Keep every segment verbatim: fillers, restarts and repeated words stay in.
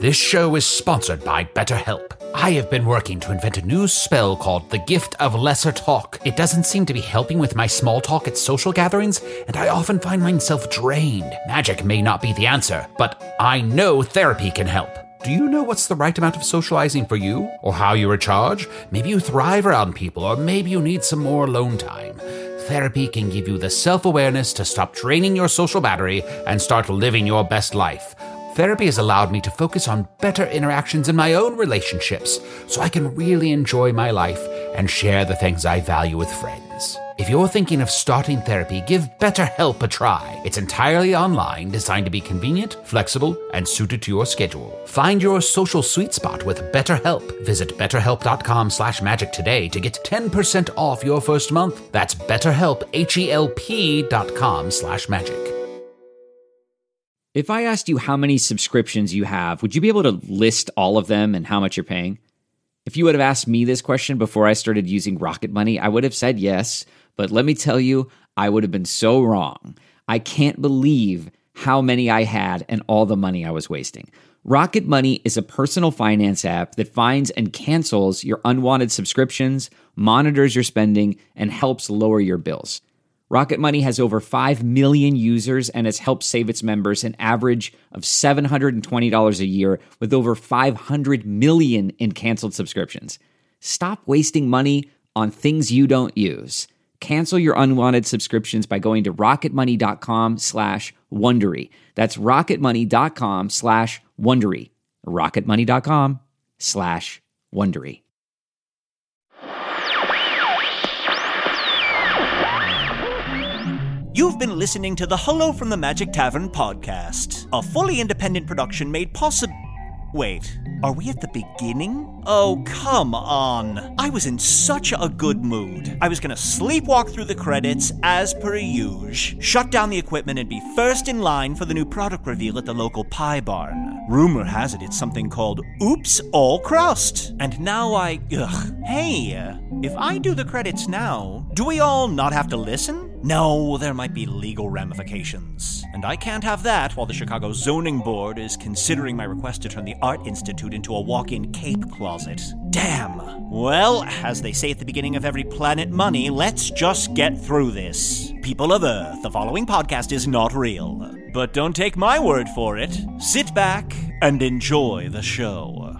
This show is sponsored by BetterHelp. I have been working to invent a new spell called the Gift of Lesser Talk. It doesn't seem to be helping with my small talk at social gatherings, and I often find myself drained. Magic may not be the answer, but I know therapy can help. Do you know what's the right amount of socializing for you? Or how you recharge? Maybe you thrive around people, or maybe you need some more alone time. Therapy can give you the self-awareness to stop draining your social battery and start living your best life. Therapy has allowed me to focus on better interactions in my own relationships, so I can really enjoy my life and share the things I value with friends. If you're thinking of starting therapy, give BetterHelp a try. It's entirely online, designed to be convenient, flexible, and suited to your schedule. Find your social sweet spot with BetterHelp. Visit betterhelp.com slash magic today to get ten percent off your first month. That's BetterHelp, H-E-L-P dot com slash magic. If I asked you how many subscriptions you have, would you be able to list all of them and how much you're paying? If you would have asked me this question before I started using Rocket Money, I would have said yes, but let me tell you, I would have been so wrong. I can't believe how many I had and all the money I was wasting. Rocket Money is a personal finance app that finds and cancels your unwanted subscriptions, monitors your spending, and helps lower your bills. Rocket Money has over five million users and has helped save its members an average of seven hundred twenty dollars a year with over five hundred million in canceled subscriptions. Stop wasting money on things you don't use. Cancel your unwanted subscriptions by going to rocketmoney.com slash Wondery. That's rocketmoney.com slash Wondery. rocketmoney.com slash Wondery. You've been listening to the Hello from the Magic Tavern podcast, a fully independent production made possible... Wait, are we at the beginning? Oh, come on. I was in such a good mood. I was gonna sleepwalk through the credits as per usual, shut down the equipment and be first in line for the new product reveal at the local pie barn. Rumor has it it's something called Oops All Crust. And now I... Ugh. Hey, if I do the credits now, do we all not have to listen? No, there might be legal ramifications. And I can't have that while the Chicago Zoning Board is considering my request to turn the Art Institute into a walk-in cape closet. Damn. Well, as they say at the beginning of every Planet Money, let's just get through this. People of Earth, the following podcast is not real. But don't take my word for it. Sit back and enjoy the show.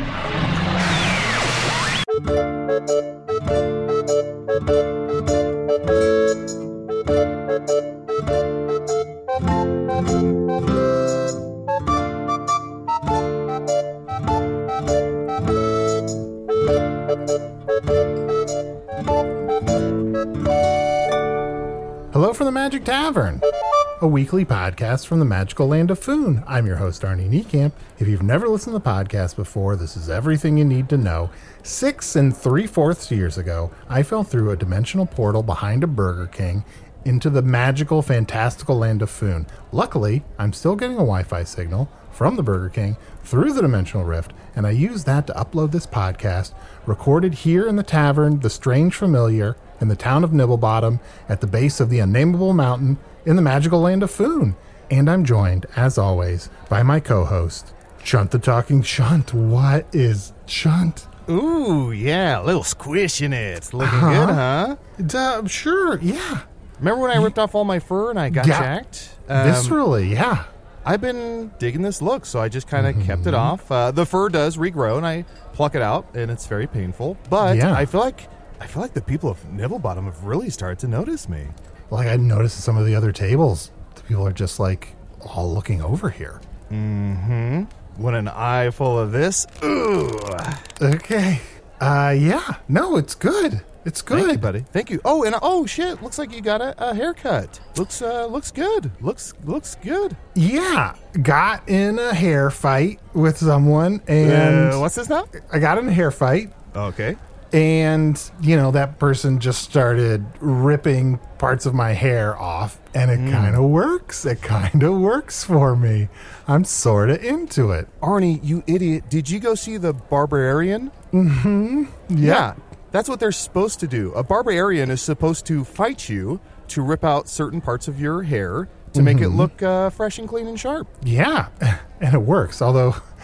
Hello from the Magic Tavern, a weekly podcast from the magical land of Foon. I'm your host, Arnie Niekamp. If you've never listened to the podcast before, this is everything you need to know. Six and three-fourths years ago, I fell through a dimensional portal behind a Burger King into the magical, fantastical land of Foon. Luckily, I'm still getting a Wi-Fi signal from the Burger King through the dimensional rift, and I use that to upload this podcast, recorded here in the tavern, The Strange Familiar, in the town of Nibblebottom, at the base of the unnameable mountain in the magical land of Foon. And I'm joined, as always, by my co-host, Chunt the Talking Chunt. What is Chunt? Ooh, yeah, a little squish in it. It's looking Uh-huh. good, huh? Duh, sure, yeah. Remember when I ripped off all my fur and I got Yeah. jacked? Um, Viscerally, yeah. I've been digging this look, so I just kind of Mm-hmm. kept it off. Uh, the fur does regrow, and I pluck it out, and it's very painful. But Yeah. I feel like I feel like the people of Nibblebottom have really started to notice me. Like I noticed at some of the other tables, the people are just like all looking over here. Mm-hmm. When an eye full of this, ooh. Okay. Uh, yeah. No, it's good. It's good. Thank you, buddy. Thank you. Oh, and oh shit! Looks like you got a, a haircut. Looks uh looks good. Looks looks good. Yeah. Got in a hair fight with someone, and Uh, what's this now? I got in a hair fight. Okay. And, you know, that person just started ripping parts of my hair off, and it mm. kind of works. It kind of works for me. I'm sort of into it. Arnie, you idiot. Did you go see the Barbarian? Mm-hmm. Yeah. yeah. That's what they're supposed to do. A Barbarian is supposed to fight you to rip out certain parts of your hair to mm-hmm. make it look uh, fresh and clean and sharp. Yeah. And it works. Although,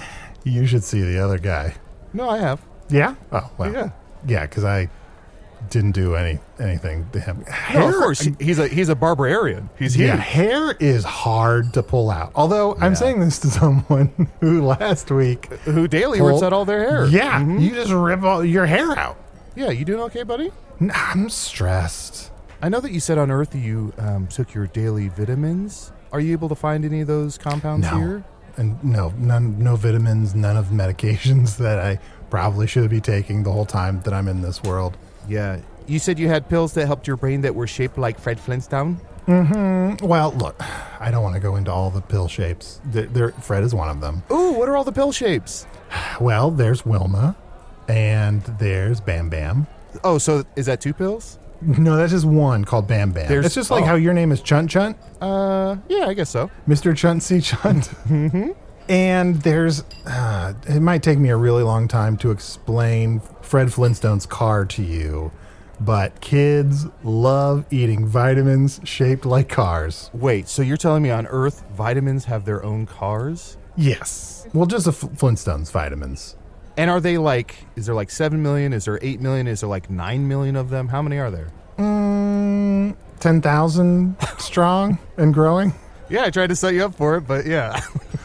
You should see the other guy. No, I have. Yeah? Oh, well. Yeah. Yeah, because I didn't do any anything to him. No, of course. he- He's a he's a barbarian. He's huge. Yeah, hair is hard to pull out. Although I'm Yeah. saying this to someone who last week Who daily pulled- rips out all their hair. Yeah, Mhm. you just rip all your hair out. Yeah, you doing okay, buddy? Nah, I'm stressed. I know that you said on Earth that you um, took your daily vitamins. Are you able to find any of those compounds No. here? And no, none, no vitamins, none of medications that I probably should be taking the whole time that I'm in this world. Yeah. You said you had pills that helped your brain that were shaped like Fred Flintstone? Well, look, I don't want to go into all the pill shapes. There, there, Fred is one of them. Ooh, what are all the pill shapes? Well, there's Wilma, and there's Bam Bam. Oh, so is that two pills? No, that's just one called Bam Bam. There's- it's just like oh. how your name is Chunt Chunt, Uh, yeah, I guess so. Mister Chunt C. Chunt. Mm-hmm. And there's, uh, it might take me a really long time to explain Fred Flintstone's car to you, but kids love eating vitamins shaped like cars. Wait, so you're telling me on Earth vitamins have their own cars? Yes. Well, just the F- Flintstones vitamins. And are they like, is there like seven million? Is there eight million? Is there like nine million of them? How many are there? Mm, ten thousand strong and growing. Yeah, I tried to set you up for it, but yeah.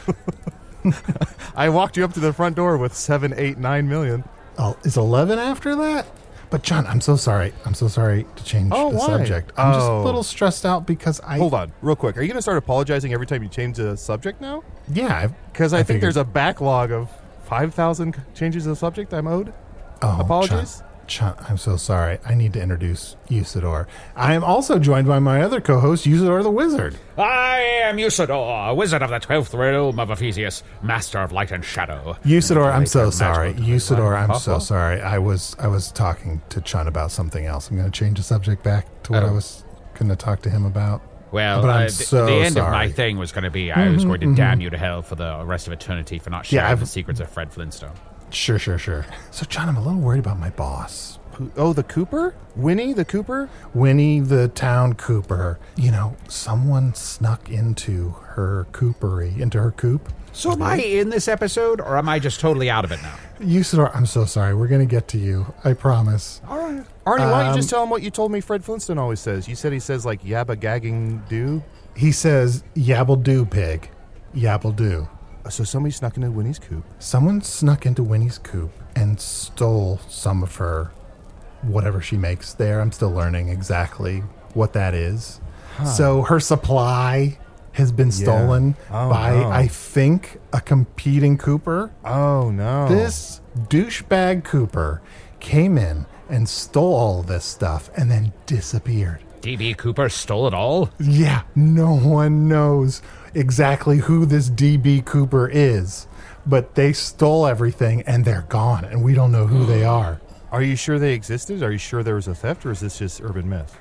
I walked you up to the front door with seven, eight, nine million. Oh, is eleven after that? But John, I'm so sorry. I'm so sorry to change Oh, the why? subject. I'm just a Oh. little stressed out because I... Hold on, real quick. Are you going to start apologizing every time you change the subject now? Yeah. Because I, think figured- there's a backlog of five thousand changes of the subject I'm owed. Oh, Apologies? Chunt, Chunt, I'm so sorry. I need to introduce Usador. I am also joined by my other co-host, Usador the Wizard. I am Usador, wizard of the twelfth realm of Ephesius, master of light and shadow. Usador, I'm so Magical sorry. magical Usador, I'm so Uh-huh. sorry. I was I was talking to Chunt about something else. I'm going to change the subject back to what Oh. I was going to talk to him about. Well, But I'm uh, th- so the end of sorry. my thing was going to be I was going to damn you to hell for the rest of eternity for not Yeah, sharing I've- the secrets of Fred Flintstone. Sure, sure, sure. So, John, I'm a little worried about my boss. Who- Oh, the Cooper? Winnie the Cooper? Winnie the Town Cooper. You know, someone snuck into her coopery, into her coop. So am I in this episode, or am I just totally out of it now? Usador, I'm so sorry. We're going to get to you. I promise. All right. Arnie, why don't you just Um, tell him what you told me Fred Flintstone always says? You said he says, like, yabba gagging do? He says, yabble do, pig. Yabble do. So somebody snuck into Winnie's coop. Someone snuck into Winnie's coop and stole some of her whatever she makes there. I'm still learning exactly what that is. So her supply has been stolen Oh, by, no. I think, a competing Cooper. Oh, no. This douchebag Cooper came in and stole all of this stuff and then disappeared. D B Cooper stole it all? Yeah, no one knows exactly who this D B Cooper is, but they stole everything and they're gone, and we don't know who they are. Are you sure they existed? Are you sure there was a theft, or is this just urban myth?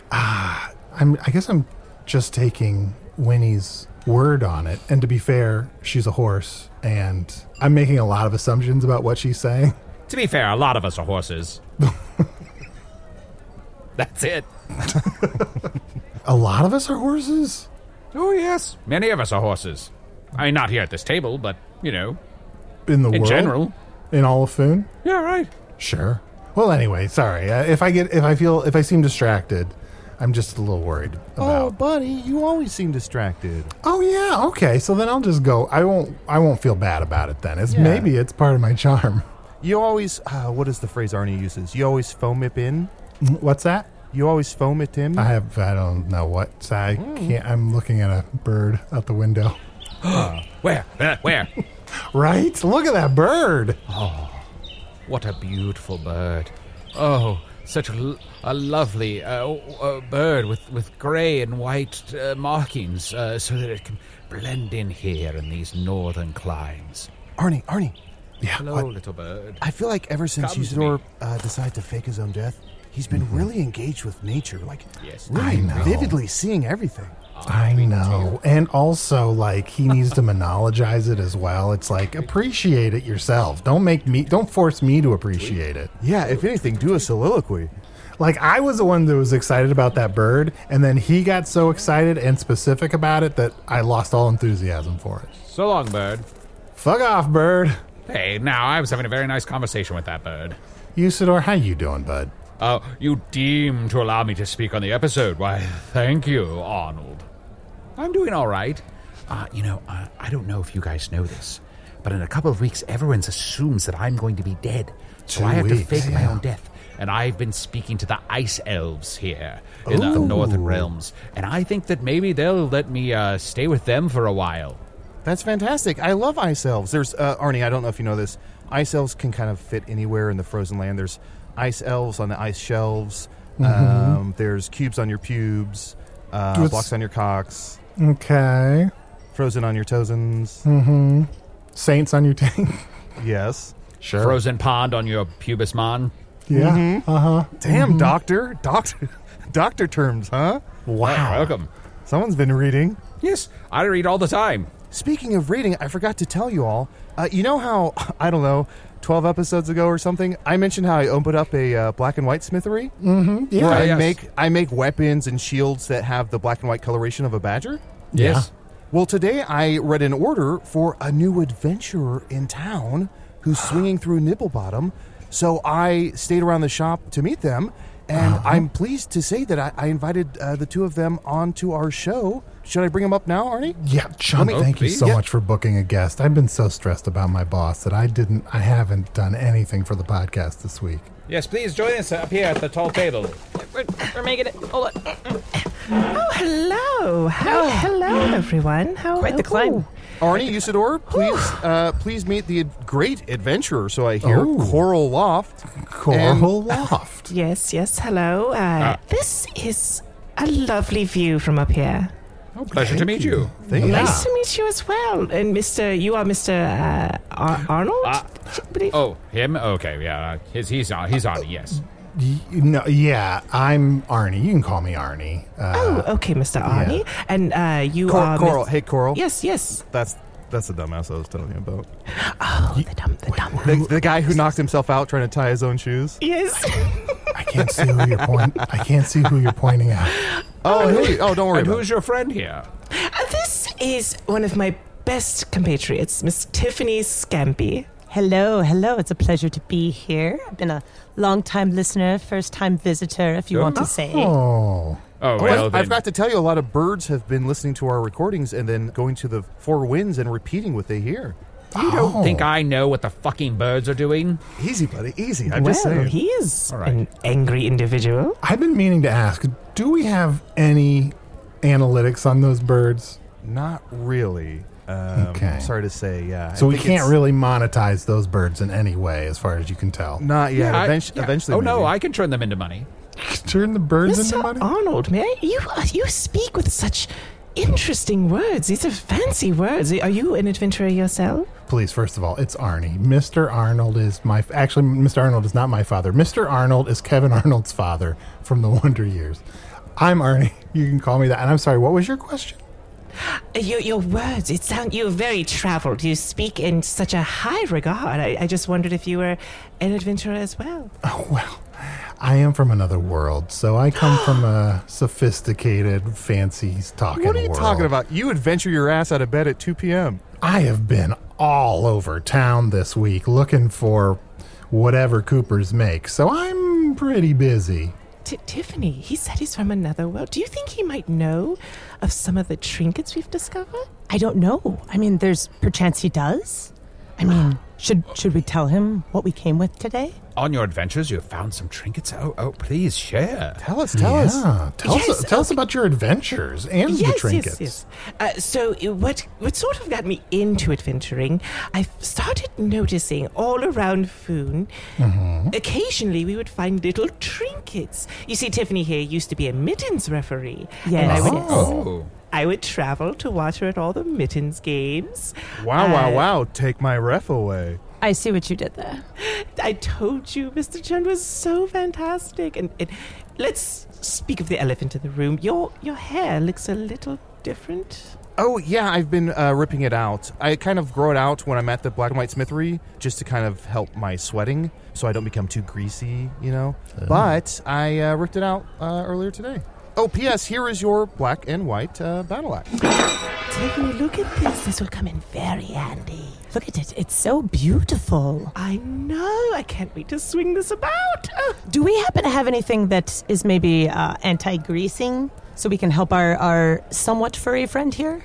I'm, I guess I'm just taking Winnie's word on it. And to be fair, she's a horse, and I'm making a lot of assumptions about what she's saying. To be fair, a lot of us are horses. That's it. A lot of us are horses? Oh, yes. Many of us are horses. I mean, not here at this table, but, you know, In the in world? general. In all of Foon? Yeah, right. Sure. Well, anyway, sorry. Uh, if I get, if I feel, if I seem distracted, I'm just a little worried Oh, about. buddy, you always seem distracted. Oh, yeah, okay. So then I'll just go. I won't. I won't feel bad about it then. It's Yeah. maybe it's part of my charm. You always, uh, what is the phrase Arnie uses? You always foam it in? What's that? You always foam it in? I have. I don't know what. I can't. I'm looking at a bird out the window. Where? Uh, where? Right? Look at that bird. What a beautiful bird. Oh, such a, l- a lovely uh, uh, bird with, with grey and white uh, markings uh, so that it can blend in here in these northern climes. Arnie, Arnie, Yeah. Hello, what? little bird. I feel like ever since Come to Usador me. uh, decided to fake his own death, he's been really engaged with nature, like Yes. really I know. vividly seeing everything. I know. And also, like, he needs to monologize it as well. It's like, appreciate it yourself. Don't make me, don't force me to appreciate it. Yeah, if anything, do a soliloquy. Like, I was the one that was excited about that bird, and then he got so excited and specific about it that I lost all enthusiasm for it. So long, bird. Fuck off, bird. Hey, now, I was having a very nice conversation with that bird. Usador, how you doing, bud? Uh, you deem to allow me to speak on the episode. Why, thank you, Arnold. I'm doing all right. Uh, you know, uh, I don't know if you guys know this, but in a couple of weeks, everyone assumes that I'm going to be dead. So Two I have weeks, to fake my yeah. own death. And I've been speaking to the ice elves here in the Ooh. Northern Realms. And I think that maybe they'll let me uh, stay with them for a while. That's fantastic. I love ice elves. There's, uh, Arnie, I don't know if you know this. Ice elves can kind of fit anywhere in the frozen land. There's ice elves on the ice shelves. Mm-hmm. Um, there's cubes on your pubes. Uh, What's- blocks on your cocks. Okay. Frozen on your toesins. Mm-hmm. Saints on your tank. Yes. Sure. Frozen pond on your pubis mon. Yeah. Mm-hmm. Uh-huh. Damn, doctor. Doctor. Doctor terms, huh? Wow. Welcome. Someone's been reading. Yes, I read all the time. Speaking of reading, I forgot to tell you all. Uh, you know how, I don't know, twelve episodes ago or something, I mentioned how I opened up a uh, black and white smithery? Mm-hmm. Yeah. Where I yes. make I make weapons and shields that have the black and white coloration of a badger? Yes. Well, today I read an order for a new adventurer in town who's swinging through Nibblebottom. So I stayed around the shop to meet them, and Uh-huh. I'm pleased to say that I, I invited uh, the two of them onto our show. Should I bring them up now, Arnie? Yeah, John, Let me- thank you please. so Yeah. much for booking a guest. I've been so stressed about my boss that I didn't, I haven't done anything for the podcast this week. Yes, please join us up here at the tall table. We're, we're making it. Hold on. Oh, hello. How, hello, everyone. How, Quite the climb. Arnie, Usador, please uh, please meet the ad- great adventurer, so I hear, Oh. Coral Loft. Coral Loft. Yes, yes, hello. Uh, this is a lovely view from up here. Oh, pleasure to meet you. Thank you. Nice to meet you as well. And Mister, you are Mister Uh, Ar- Arnold? Uh, I believe. Oh, him? Okay, yeah. His, he's on. He's on. Yes. Y- No, yeah, I'm Arnie. You can call me Arnie. Uh, Oh, okay, Mister Arnie. And uh, you Cor- are... Coral, Mis- hey, Coral. Yes, yes. That's that's the dumbass I was telling you about. Oh, the dumb, the dumb. The, the guy who knocked himself out trying to tie his own shoes. Yes. I can't see who you're point. I can't see who you're pointing at. Oh, hey, oh, don't worry And about who's it. your friend here? Uh, this is one of my best compatriots, Miss Tiffany Scampy. Hello, hello. It's a pleasure to be here. I've been a long-time listener, first-time visitor, if you want to say. Oh, Oh, Oh, well, I've, then. I've got to tell you, a lot of birds have been listening to our recordings and then going to the four winds and repeating what they hear. You don't Oh. think I know what the fucking birds are doing? Easy, buddy, easy. I'm well, just saying. he is All right. an angry individual. I've been meaning to ask. Do we have any analytics on those birds? Not really. Um, Okay. Sorry to say, yeah. So I we think can't it's- really monetize those birds in any way, as far as you can tell. Not yet. I- Eventu- yeah. Eventually. Oh, no, maybe. I can turn them into money. Turn the birds Mister into money. Arnold, may I, you uh, you speak with such interesting words. These are fancy words. Are you an adventurer yourself? Please, first of all, it's Arnie. Mister Arnold is my. Actually, Mister Arnold is not my father. Mister Arnold is Kevin Arnold's father from the Wonder Years. I'm Arnie. You can call me that. And I'm sorry. What was your question? Uh, Your, your words, it sound you're very traveled. You speak in such a high regard. I, I just wondered if you were an adventurer as well. Oh, well, I am from another world, so I come from a sophisticated, fancy talking What are you world. talking about? You adventure your ass out of bed at two p.m. I have been all over town this week looking for whatever Coopers make, so I'm pretty busy. T- Tiffany, he said he's from another world. Do you think he might know of some of the trinkets we've discovered? I don't know. I mean, there's perchance he does. I mean, should should we tell him what we came with today? On your adventures, you have found some trinkets. Oh, oh, please share. Tell us, tell us. Yeah, tell Yes, us, tell us about your adventures and the Yes, trinkets. yes, yes. Uh, so uh, what what sort of got me into adventuring, I started noticing all around Foon, Mm-hmm. occasionally we would find little trinkets. You see, Tiffany here used to be a mittens referee. Yes, And I would, yes. Oh. I would travel to watch her at all the mittens games. Wow, wow, Uh, wow. Take my ref away. I see what you did there. I told you, Mister Chen was so fantastic. And, and let's speak of the elephant in the room. Your your hair looks a little different. Oh, yeah, I've been uh, ripping it out. I kind of grow it out when I'm at the black and white smithery just to kind of help my sweating so I don't become too greasy, you know. But I uh, ripped it out uh, earlier today. Oh, P S. Here is your black and white uh, battle axe. Tiffany, look at this. This will come in very handy. Look at it. It's so beautiful. I know. I can't wait to swing this about. Oh. Do we happen to have anything that is maybe uh, anti-greasing so we can help our, our somewhat furry friend here?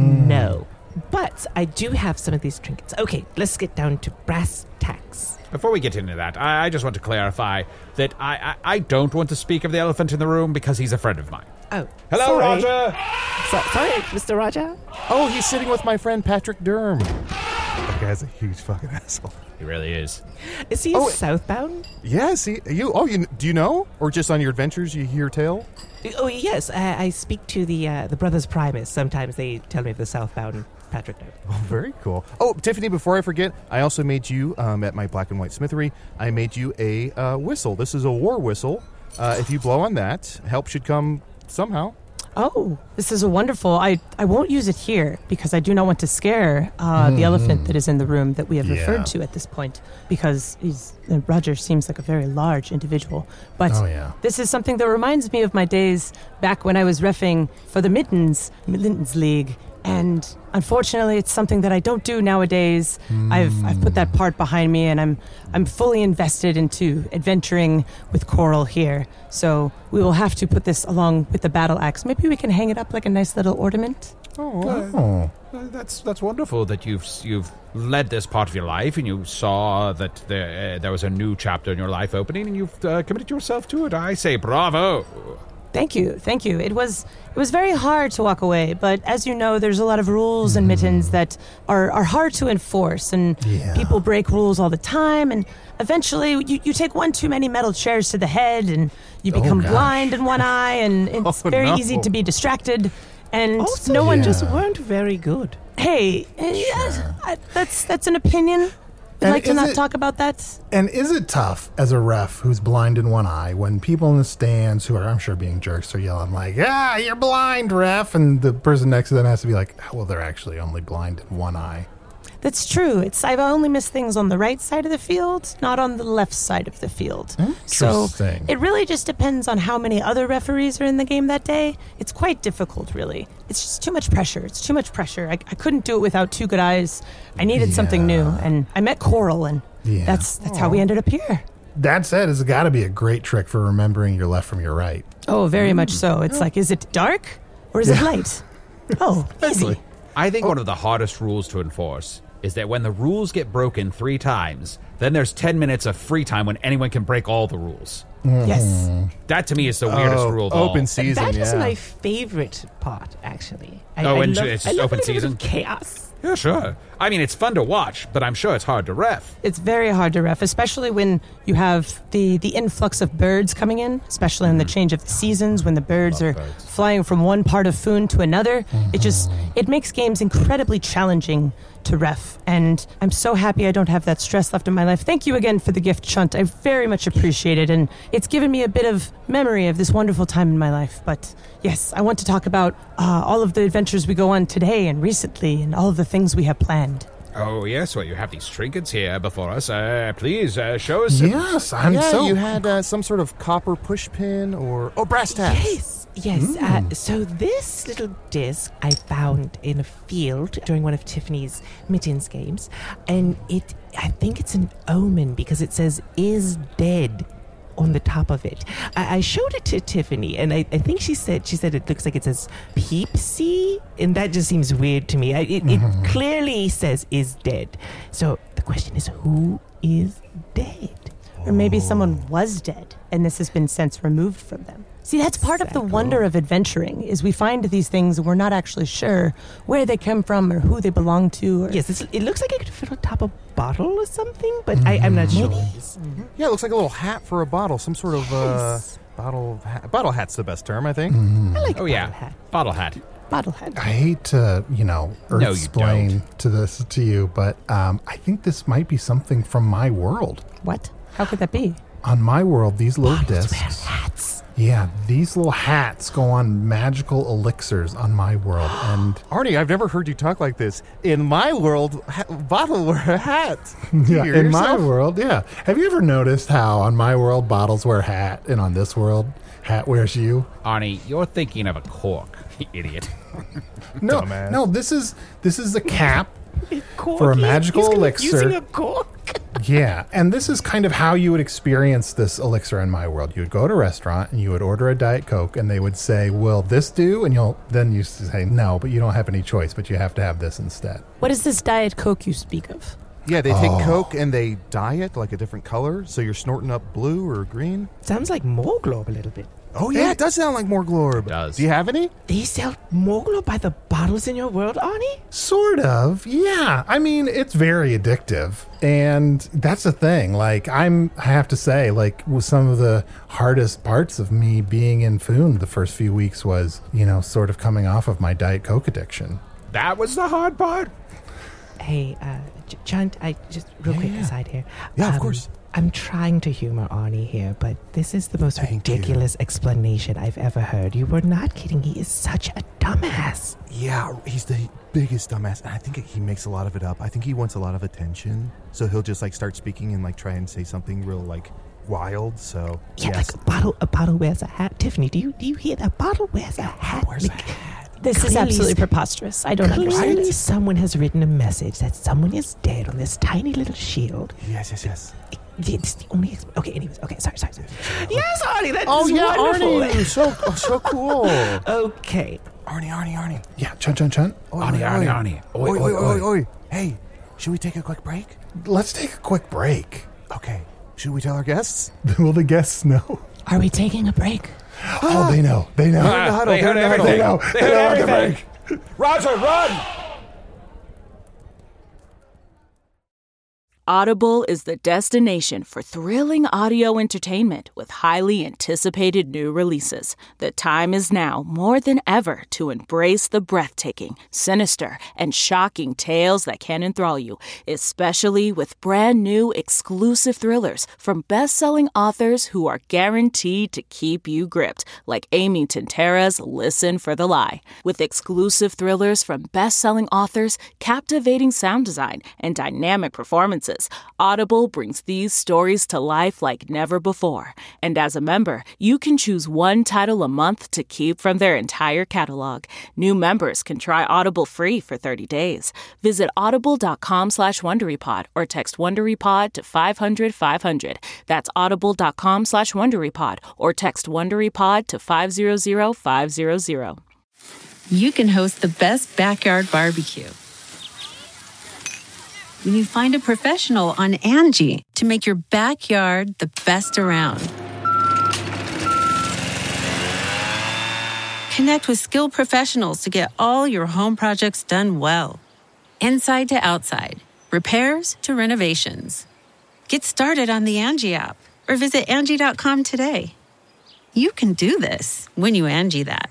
No. But I do have some of these trinkets. Okay, let's get down to brass tacks. Before we get into that, I, I just want to clarify that I, I, I don't want to speak of the elephant in the room because he's a friend of mine. Oh. Hello, sorry. Roger! So, sorry, Mister Roger? Oh, he's sitting with my friend Patrick Durham. That guy's a huge fucking asshole. He really is. Is he Oh, southbound? Yes, he, you. Oh, you do you know, or just on your adventures you hear tale? Oh, yes. I, I speak to the uh, the Brothers Primus. Sometimes they tell me of the southbound Patrick Durham. Oh, very cool. Oh, Tiffany, before I forget, I also made you um, at my black and white smithery. I made you a uh, whistle. This is a war whistle. Uh, if you blow on that, help should come somehow. Oh, this is a wonderful. I, I won't use it here because I do not want to scare uh, the elephant that is in the room that we have Yeah. referred to at this point because he's uh, Roger seems like a very large individual. But Oh, yeah. this is something that reminds me of my days back when I was reffing for the Mittens, Mittens League. And unfortunately, it's something that I don't do nowadays. I've I've put that part behind me, and I'm I'm fully invested into adventuring with Coral here. So we will have to put this along with the battle axe. Maybe we can hang it up like a nice little ornament. Oh. Uh, That's that's wonderful that you've you've led this part of your life and you saw that there uh, there was a new chapter in your life opening and you've uh, committed yourself to it. I say bravo. Thank you, thank you. It was it was very hard to walk away, but as you know, there's a lot of rules and mittens that are, are hard to enforce, and Yeah. people break rules all the time, and eventually you, you take one too many metal chairs to the head, and you Oh, become gosh. blind in one eye, and it's Oh, very no. easy to be distracted, and Also, no one you just just weren't very good. hey, eh, I, that's that's an opinion. I'd And like to is not it- talk about that. And is it tough as a ref who's blind in one eye when people in the stands who are, I'm sure, being jerks are yelling like, ah, you're blind, ref, and the person next to them has to be like, well, they're actually only blind in one eye. That's true. It's I've only missed things on the right side of the field, not on the left side of the field. So Interesting. it really just depends on how many other referees are in the game that day. It's quite difficult, really. It's just too much pressure. It's too much pressure. I, I couldn't do it without two good eyes. I needed something new, Yeah. and I met Coral, and Yeah. that's that's how we ended up here. That said, it's got to be a great trick for remembering your left from your right. Oh, very much so. It's like, is it dark or is it light? Oh, easy. I think one of the hardest rules to enforce is that when the rules get broken three times, then there's ten minutes of free time when anyone can break all the rules. Yes. That to me is the weirdest Oh, rule of all. open season, That yeah. is my favorite part, actually. I, Oh, I and love, it's I love open a little bit season? of chaos. Yeah, sure. I mean, it's fun to watch, but I'm sure it's hard to ref. It's very hard to ref, especially when you have the, the influx of birds coming in, especially in the change of the seasons when the birds are birds. flying from one part of Foon to another. It just it makes games incredibly challenging to ref, and I'm so happy I don't have that stress left in my life. Thank you again for the gift, Chunt. I very much appreciate it, and it's given me a bit of memory of this wonderful time in my life. But yes, I want to talk about uh, all of the adventures we go on today and recently, and all of the things we have planned. Oh, yes, well, you have these trinkets here before us. Uh, please, uh, show us. some- Yes, I'm yeah, so. you had uh, some sort of copper push pin or oh brass tacks. Yes, yes. Uh, so this little disc I found in a field during one of Tiffany's Mittens games, and it I think it's an omen because it says "is dead" on the top of it. I, I showed it to Tiffany, and I, I think she said she said it looks like it says Peepsy, and that just seems weird to me. I, it, it clearly says "is dead." So the question is, who is dead? Or maybe someone was dead and this has been since removed from them. See, that's part of the wonder of adventuring, is we find these things and we're not actually sure where they come from or who they belong to. Or Yes, it's, it looks like it could fit on top of a bottle or something, but I, I'm not sure. Yeah, it looks like a little hat for a bottle, some sort of uh, bottle. Ha- bottle hat's the best term, I think. I like Oh, a yeah. bottle hat. Bottle hat. bottlehead. I hate to, you know, No, you explain don't. to this to you, but um, I think this might be something from my world. What? How could that be? On my world, these little discs, Hats. Yeah, these little hats go on magical elixirs on my world, and Arnie, I've never heard you talk like this. In my world, ha- bottle wear a hat. yeah, You in hear my yourself? world, yeah. Have you ever noticed how on my world bottles wear a hat, and on this world, hat wears you? Arnie, you're thinking of a cork, you idiot. No, Dumbass. no. This is this is the cap Cork. for a He- magical he's elixir. Using a cork. Yeah, and this is kind of how you would experience this elixir in my world. You would go to a restaurant and you would order a Diet Coke, and they would say, "Will this do?" And you'll then you say, "No," but you don't have any choice. But you have to have this instead. What is this Diet Coke you speak of? Yeah, they take Oh. Coke and they dye it like a different color, so you're snorting up blue or green. Sounds like Morglob a little bit. Oh yeah, it does sound like more Glorb. Does. Do you have any? They sell Morglob by the bottles in your world, Arnie? Sort of, yeah. I mean, it's very addictive, and that's the thing. Like, I'm, I have to say, like, with some of the hardest parts of me being in Foon the first few weeks was, you know, sort of coming off of my Diet Coke addiction. That was the hard part. Hey, uh, J- Chunt, I just real Yeah, quick yeah. aside here. Yeah, of Um, course. I'm trying to humor Arnie here, but this is the most Thank you. ridiculous explanation I've ever heard. You were not kidding. He is such a dumbass. Yeah, he's the biggest dumbass, and I think he makes a lot of it up. I think he wants a lot of attention, so he'll just like start speaking and like try and say something real like wild. So Yeah, yes, like a bottle. A bottle wears a hat. Tiffany, do you do you hear that? Bottle wears a hat. where's a Like, hat? This is Clearly absolutely s- preposterous. I don't understand Clearly, it. someone has written a message that someone is dead on this tiny little shield. Yes, yes, yes. It's the only. Exp- okay, anyways. Okay, sorry, sorry, sorry. Yes, Arnie, that's Oh yeah, wonderful. Arnie, so oh, so cool. Okay. Arnie, Arnie, Arnie. Yeah, chun chun chun. Oi, Arnie, oi, Arnie, oi. Arnie. Oi, Oi, oi, oi, oi, oi. Hey, should we take a quick break? Let's take a quick break. Okay. Should we tell our guests? Will the guests know? Are we taking a break? Oh, they know. They know. They're in the huddle, they they're heard in the huddle. They know. They know about the break. Roger, run! Audible is the destination for thrilling audio entertainment with highly anticipated new releases. The time is now more than ever to embrace the breathtaking, sinister, and shocking tales that can enthrall you, especially with brand new exclusive thrillers from best-selling authors who are guaranteed to keep you gripped, like Amy Tintera's Listen for the Lie. With exclusive thrillers from best-selling authors, captivating sound design, and dynamic performances, Audible brings these stories to life like never before. And as a member, you can choose one title a month to keep from their entire catalog. New members can try Audible free for thirty days. Visit audible.com slash WonderyPod or text WonderyPod to five hundred five hundred. That's audible.com slash WonderyPod or text WonderyPod to five hundred five hundred. You can host the best backyard barbecue when you find a professional on Angie to make your backyard the best around. Connect with skilled professionals to get all your home projects done well. Inside to outside, repairs to renovations. Get started on the Angie app or visit Angie dot com today. You can do this when you Angie that.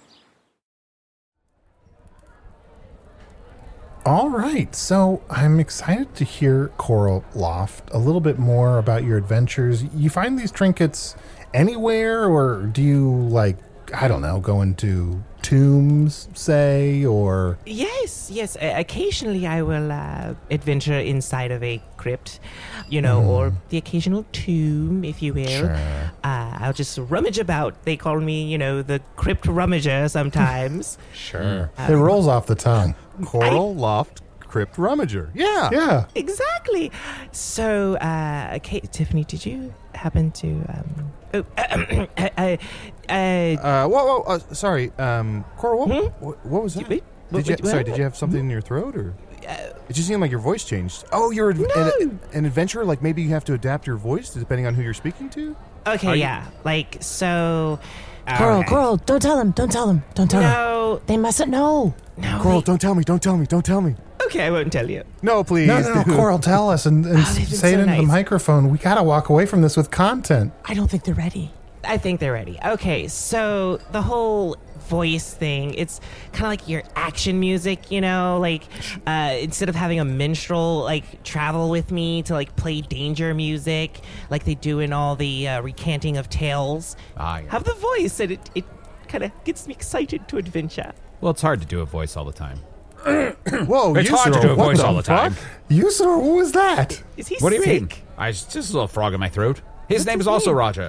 All right, so I'm excited to hear, Coral Loft, a little bit more about your adventures. You find these trinkets anywhere, or do you, like, I don't know, go into tombs, say, or... Yes, yes. Uh, occasionally I will uh, adventure inside of a crypt, you know, or the occasional tomb, if you will. Sure. Uh, I'll just rummage about. They call me, you know, the crypt rummager sometimes. Sure. It rolls off the tongue. Coral Loft Crypt Rummager. Yeah. Yeah. Exactly. So, uh, Kate, Tiffany, did you happen to... Um, oh, uh, uh, uh, Uh, whoa, whoa, uh, sorry, um, Coral, what, Hmm? what, what was that? Wait, Did what- you, sorry, what- did you have something in your throat, or uh, it just seemed like your voice changed? Oh, you're an, an, an adventurer. Like maybe you have to adapt your voice depending on who you're speaking to. okay, yeah. Like, so... Coral, alright. Coral, don't tell them. Don't tell them. Don't tell them. No. They mustn't know. No. Coral, they- don't tell me, don't tell me, don't tell me. Okay, I won't tell you. No, please. No, no, no, dude. Coral, tell us and, and Oh, they've been say it so into the nice. microphone. We got to walk away from this with content. I don't think they're ready. I think they're ready. Okay, so the whole voice thing, it's kind of like your action music, you know, like uh, instead of having a minstrel like travel with me to like play danger music like they do in all the uh, recanting of tales, Ah, yeah. have the voice, and it, it kind of gets me excited to adventure. Well, it's hard to do a voice all the time. Whoa, It's hard to Yusro, do a what voice the all the fuck? time. Yusor, what was that? Is he What do you sick? mean? I it's just a little frog in my throat. His name is also Roger.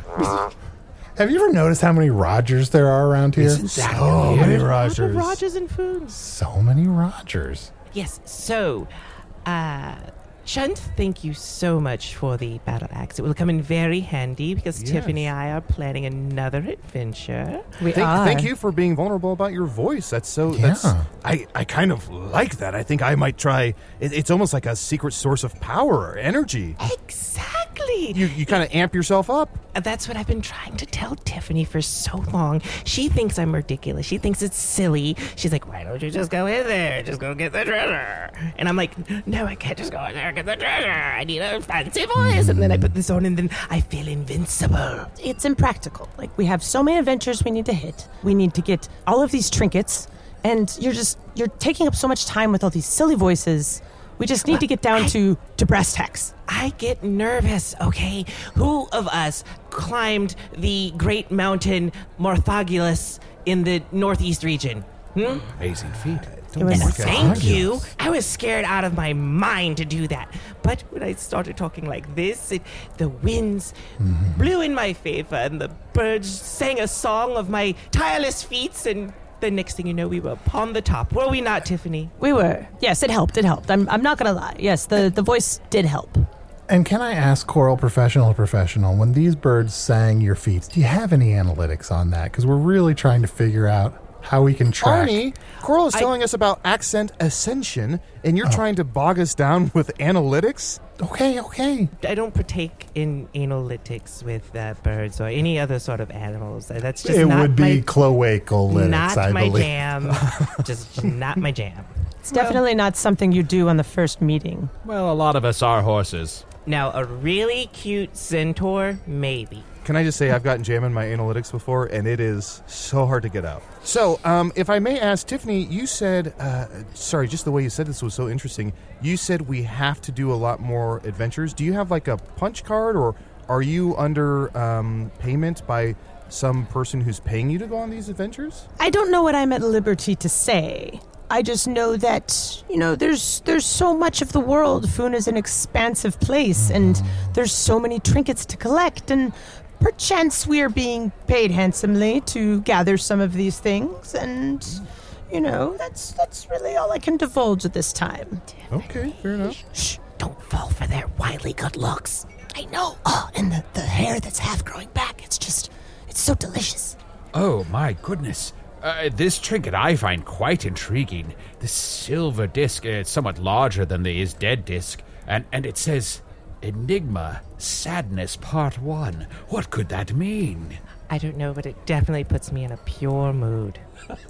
Have you ever noticed how many Rogers there are around here? Isn't that so weird? many Roger Rogers. Rogers and Foons. So many Rogers. Yes, so, uh, Chunt, thank you so much for the battle axe. It will come in very handy because Yes. Tiffany and I are planning another adventure. We Thank, are. thank you for being vulnerable about your voice. That's so. That's, Yeah. I, I kind of like that. I think I might try. It, it's almost like a secret source of power or energy. Exactly. You, you kind of amp yourself up. Uh, That's what I've been trying to tell Tiffany for so long. She thinks I'm ridiculous. She thinks it's silly. She's like, why don't you just go in there? Just go get the treasure. And I'm like, no, I can't just go in there and get the treasure. I need a fancy voice. And then I put this on and then I feel invincible. It's impractical. Like, we have so many adventures we need to hit. We need to get all of these trinkets, and you're just, you're taking up so much time with all these silly voices. We just need to get down to, to brass tacks. I get nervous, okay? Who of us climbed the great mountain Morthogulus in the northeast region? Hmm? Amazing feat. It was And thank you. I was scared out of my mind to do that. But when I started talking like this, it, the winds blew in my favor and the birds sang a song of my tireless feats, and the next thing you know, we were upon the top. Were we not, Tiffany? We were. Yes, it helped. It helped. I'm, I'm not going to lie. Yes, the, the voice did help. And can I ask, Coral Professional to Professional, when these birds sang your feats, do you have any analytics on that? Because we're really trying to figure out how we can track. Arnie, Coral is I- telling us about accent ascension, and you're trying to bog us down with analytics? Okay, okay. I don't partake in analytics with uh, birds or any other sort of animals. Uh, That's just It not would be my, cloacalytics, not I my believe. jam. Just not my jam. It's definitely not something you do on the first meeting. Well, a lot of us are horses. Now, a really cute centaur, maybe. Can I just say I've gotten jam in my analytics before, and it is so hard to get out. So, um, if I may ask, Tiffany, you said, uh, sorry, just the way you said this was so interesting. You said we have to do a lot more adventures. Do you have like a punch card, or are you under um, payment by some person who's paying you to go on these adventures? I don't know what I'm at liberty to say. I just know that, you know, there's there's so much of the world. Foon is an expansive place, and there's so many trinkets to collect, and perchance we are being paid handsomely to gather some of these things, and, you know, that's that's really all I can divulge at this time. Okay, fair enough. Shh, don't fall for their wily good looks. I know. Oh, and the, the hair that's half growing back, it's just, it's so delicious. Oh, my goodness. Uh, this trinket I find quite intriguing. The silver disc is somewhat larger than the is dead disc, and, and it says, Enigma, Sadness, Part one. What could that mean? I don't know, but it definitely puts me in a pure mood.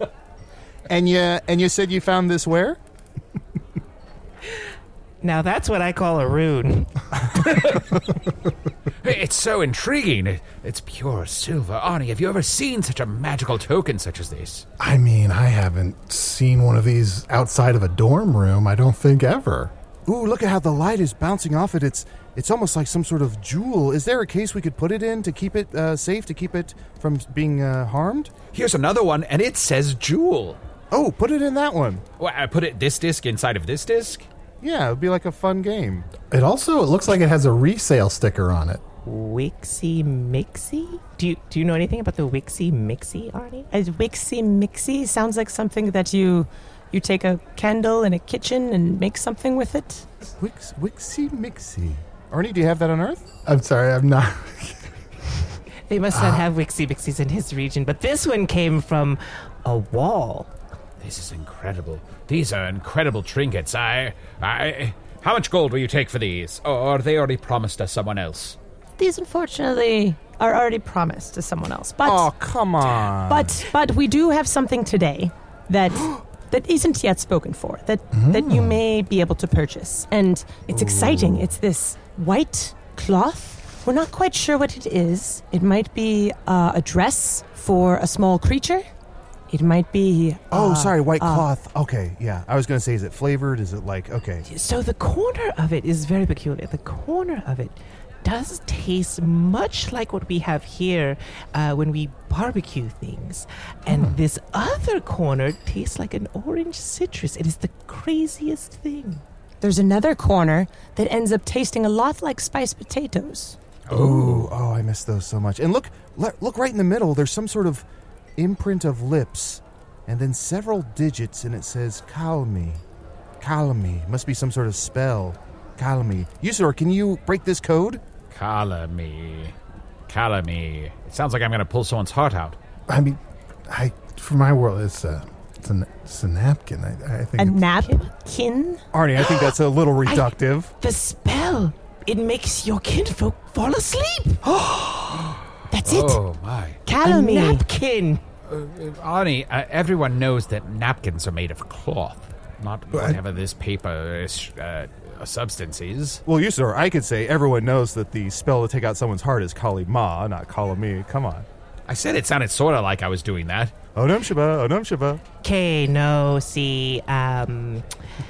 And you, and you said you found this where? Now that's what I call a rune. It's so intriguing. It- It's pure silver. Arnie, have you ever seen such a magical token such as this? I mean, I haven't seen one of these outside of a dorm room, I don't think ever. Ooh, look at how the light is bouncing off it. It's it's almost like some sort of jewel. Is there a case we could put it in to keep it uh, safe, to keep it from being uh, harmed? Here's another one, and it says jewel. Oh, put it in that one. Well, I put it this disc inside of this disc? Yeah, it would be like a fun game. It also, it looks like it has a resale sticker on it. Wixie Mixie? Do you do you know anything about the Wixie Mixie, Arnie? A Wixie Mixie sounds like something that you you take a candle in a kitchen and make something with it. Wix, Wixie Mixie. Arnie, do you have that on Earth? I'm sorry, I'm not. They must not have Wixie Mixies in his region, but this one came from a wall. This is incredible. These are incredible trinkets. I... I... How much gold will you take for these? Or are they already promised us someone else? These, unfortunately, are already promised to someone else. But Oh, come on. but but we do have something today that that isn't yet spoken for, that that you may be able to purchase. And it's exciting. It's this white cloth We're not quite sure what it is. It might be uh, a dress for a small creature. It might be... Oh, uh, sorry, white uh, cloth. Okay, yeah. I was going to say, is it flavored? Is it like, okay. So the corner of it is very peculiar. The corner of it does taste much like what we have here uh, when we barbecue things. And Hmm. this other corner tastes like an orange citrus. It is the craziest thing. There's another corner that ends up tasting a lot like spiced potatoes. Oh, oh, I miss those so much. And look, le- look right in the middle. There's some sort of imprint of lips, and then several digits, and it says "Kalmi." Kalmi must be some sort of spell. Kalmi. Usador, can you break this code? Calamy. Calamy. It sounds like I'm going to pull someone's heart out. I mean, I for my world, it's a it's a, it's a napkin. I, I think A it's- napkin? Arnie, I think that's a little reductive. The spell. It makes your kinfolk fall asleep. That's it. Oh, my. A Calamy. napkin. Uh, Arnie, uh, everyone knows that napkins are made of cloth, not whatever this paper is, uh, substance is. Well, Usador, I could say everyone knows that the spell to take out someone's heart is Kali Ma, not Kalami. Come on. I said it sounded sort of like I was doing that. Onam Shaba, Onam Shaba. Okay, no, see, um,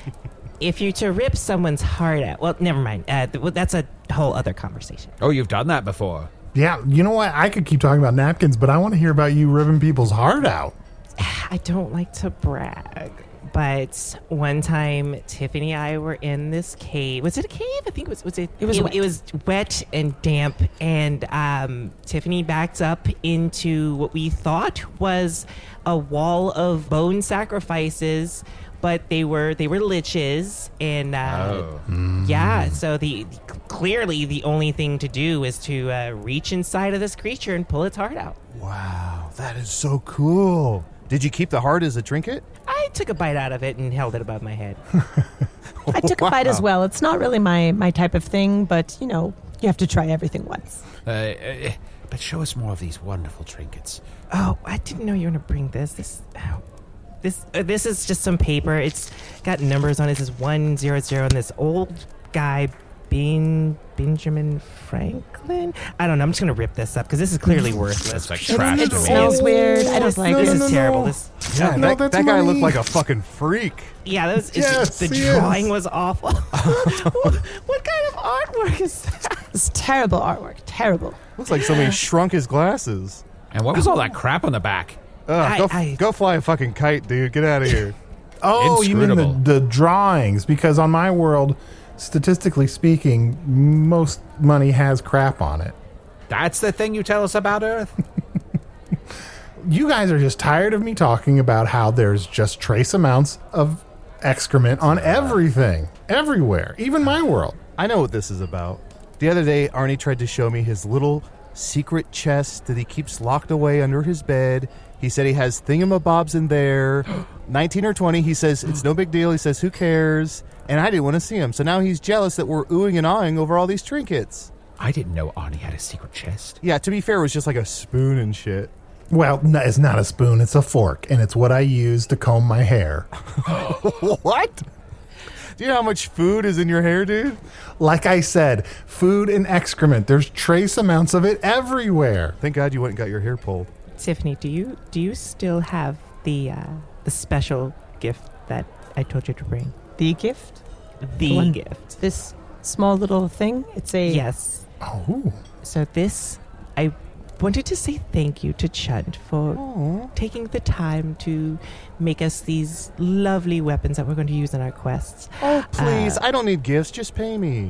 if you're to rip someone's heart out, well, never mind. Uh, th- well, that's a whole other conversation. Oh, you've done that before. Yeah, you know what? I could keep talking about napkins, but I want to hear about you ripping people's heart out. I don't like to brag, but one time Tiffany and I were in this cave. Was it a cave? I think it was. Was it? It was It, wet. it was wet and damp, and um, Tiffany backed up into what we thought was a wall of bone sacrifices. But they were they were liches, and uh, Oh. yeah. So the clearly the only thing to do is to uh, reach inside of this creature and pull its heart out. Wow, that is so cool. Did you keep the heart as a trinket? I took a bite out of it and held it above my head. I took a bite as well. It's not really my, my type of thing, but, you know, you have to try everything once. Uh, uh, but show us more of these wonderful trinkets. Oh, I didn't know you were gonna bring this. This, oh, this, uh, this is just some paper. It's got numbers on it. This is one zero zero, and this old guy, Bean Benjamin Franklin. I don't know. I'm just gonna rip this up because this is clearly worthless. That's like trash It to me. smells weird. I don't like No, it. This no, is no, terrible. no. This, Yeah, No, that, that's that guy money. looked like a fucking freak. yeah, that was. It's Yes, just, the he is. drawing was awful. what, what kind of artwork is that? It's terrible artwork. Terrible. Looks like somebody shrunk his glasses. And what was all that crap on the back? Ugh, I- go, I- go fly a fucking kite, dude. Get out of here. Oh, you mean the, Inscrutable. the drawings? Because on my world, statistically speaking, most money has crap on it. That's the thing you tell us about Earth? You guys are just tired of me talking about how there's just trace amounts of excrement on everything, everywhere, even my world. I know what this is about. The other day, Arnie tried to show me his little secret chest that he keeps locked away under his bed. He said he has thingamabobs in there. nineteen or twenty. He says, it's no big deal. He says, who cares? And I didn't want to see him. So now he's jealous that we're oohing and ahhing over all these trinkets. I didn't know Arnie had a secret chest. Yeah, to be fair, it was just like a spoon and shit. Well, no, it's not a spoon, it's a fork, and it's what I use to comb my hair. What? Do you know how much food is in your hair, dude? Like I said, food and excrement, there's trace amounts of it everywhere. Thank God you went and got your hair pulled. Tiffany, do you do you still have the uh, the special gift that I told you to bring? The gift? The one- gift. This small little thing? It's a... Yes. Oh, So this, I wanted to say thank you to Chunt for taking the time to make us these lovely weapons that we're going to use in our quests. Oh, please. I don't need gifts. Just pay me.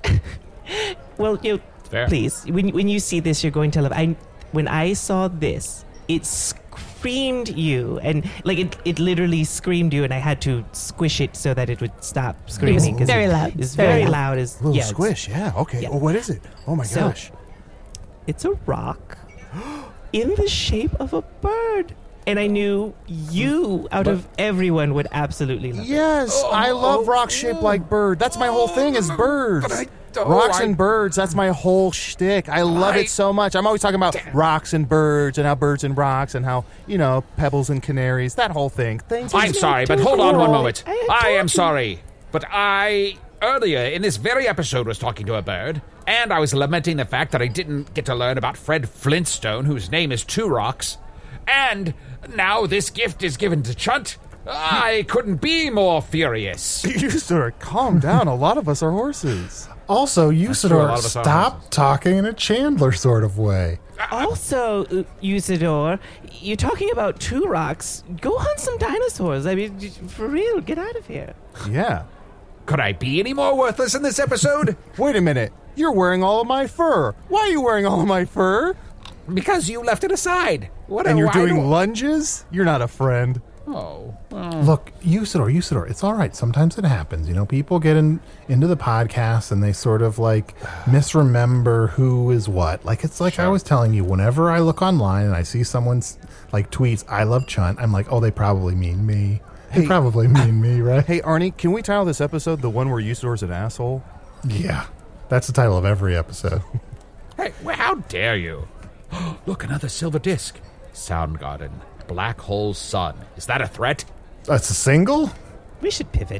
Well, you Fair. please, when when you see this, you're going to love. I when I saw this, it screamed you, and like it, it literally screamed you, and I had to squish it so that it would stop screaming. 'cause very it- loud. It's Very very, loud. loud. As A little yeah, it's- squish. Yeah, okay. yeah. Well, what is it? Oh, my So- gosh. It's a rock in the shape of a bird. And I knew you, out of everyone, would absolutely love it. Yes, I love rocks shaped like bird. That's my whole thing is birds. But I don't- Rocks I- and birds, that's my whole shtick. I love I- it so much. I'm always talking about rocks and birds and how birds and rocks and how, you know, pebbles and canaries, that whole thing. Things I'm sorry, but hold on one moment. I I am told you. sorry, but I earlier in this very episode was talking to a bird, and I was lamenting the fact that I didn't get to learn about Fred Flintstone, whose name is Two Rocks, and now this gift is given to Chunt. I couldn't be more furious. Usador, calm down. A lot of us are horses. Also, true, a Usador, lot of us are stop horses. talking in a Chandler sort of way. Also, uh, Usador, you're talking about Two Rocks. Go hunt some dinosaurs. I mean, for real, get out of here. Yeah. Could I be any more worthless in this episode? Wait a minute. You're wearing all of my fur. Why are you wearing all of my fur? Because you left it aside. What? And you're I doing don't- lunges? You're not a friend. Oh. Look, Usador, Usador, it's all right. Sometimes it happens. You know, people get in, into the podcast and they sort of like misremember who is what. Like, it's like I was telling you, whenever I look online and I see someone's like tweets, I love Chunt, I'm like, oh, they probably mean me. They Hey. probably mean me, right? Hey, Arnie, can we title this episode the one where Usador's an asshole? Yeah. That's the title of every episode. Hey, well, how dare you? Look, another silver disc. Soundgarden. Black Hole Sun. Is that a threat? That's a single? We should pivot.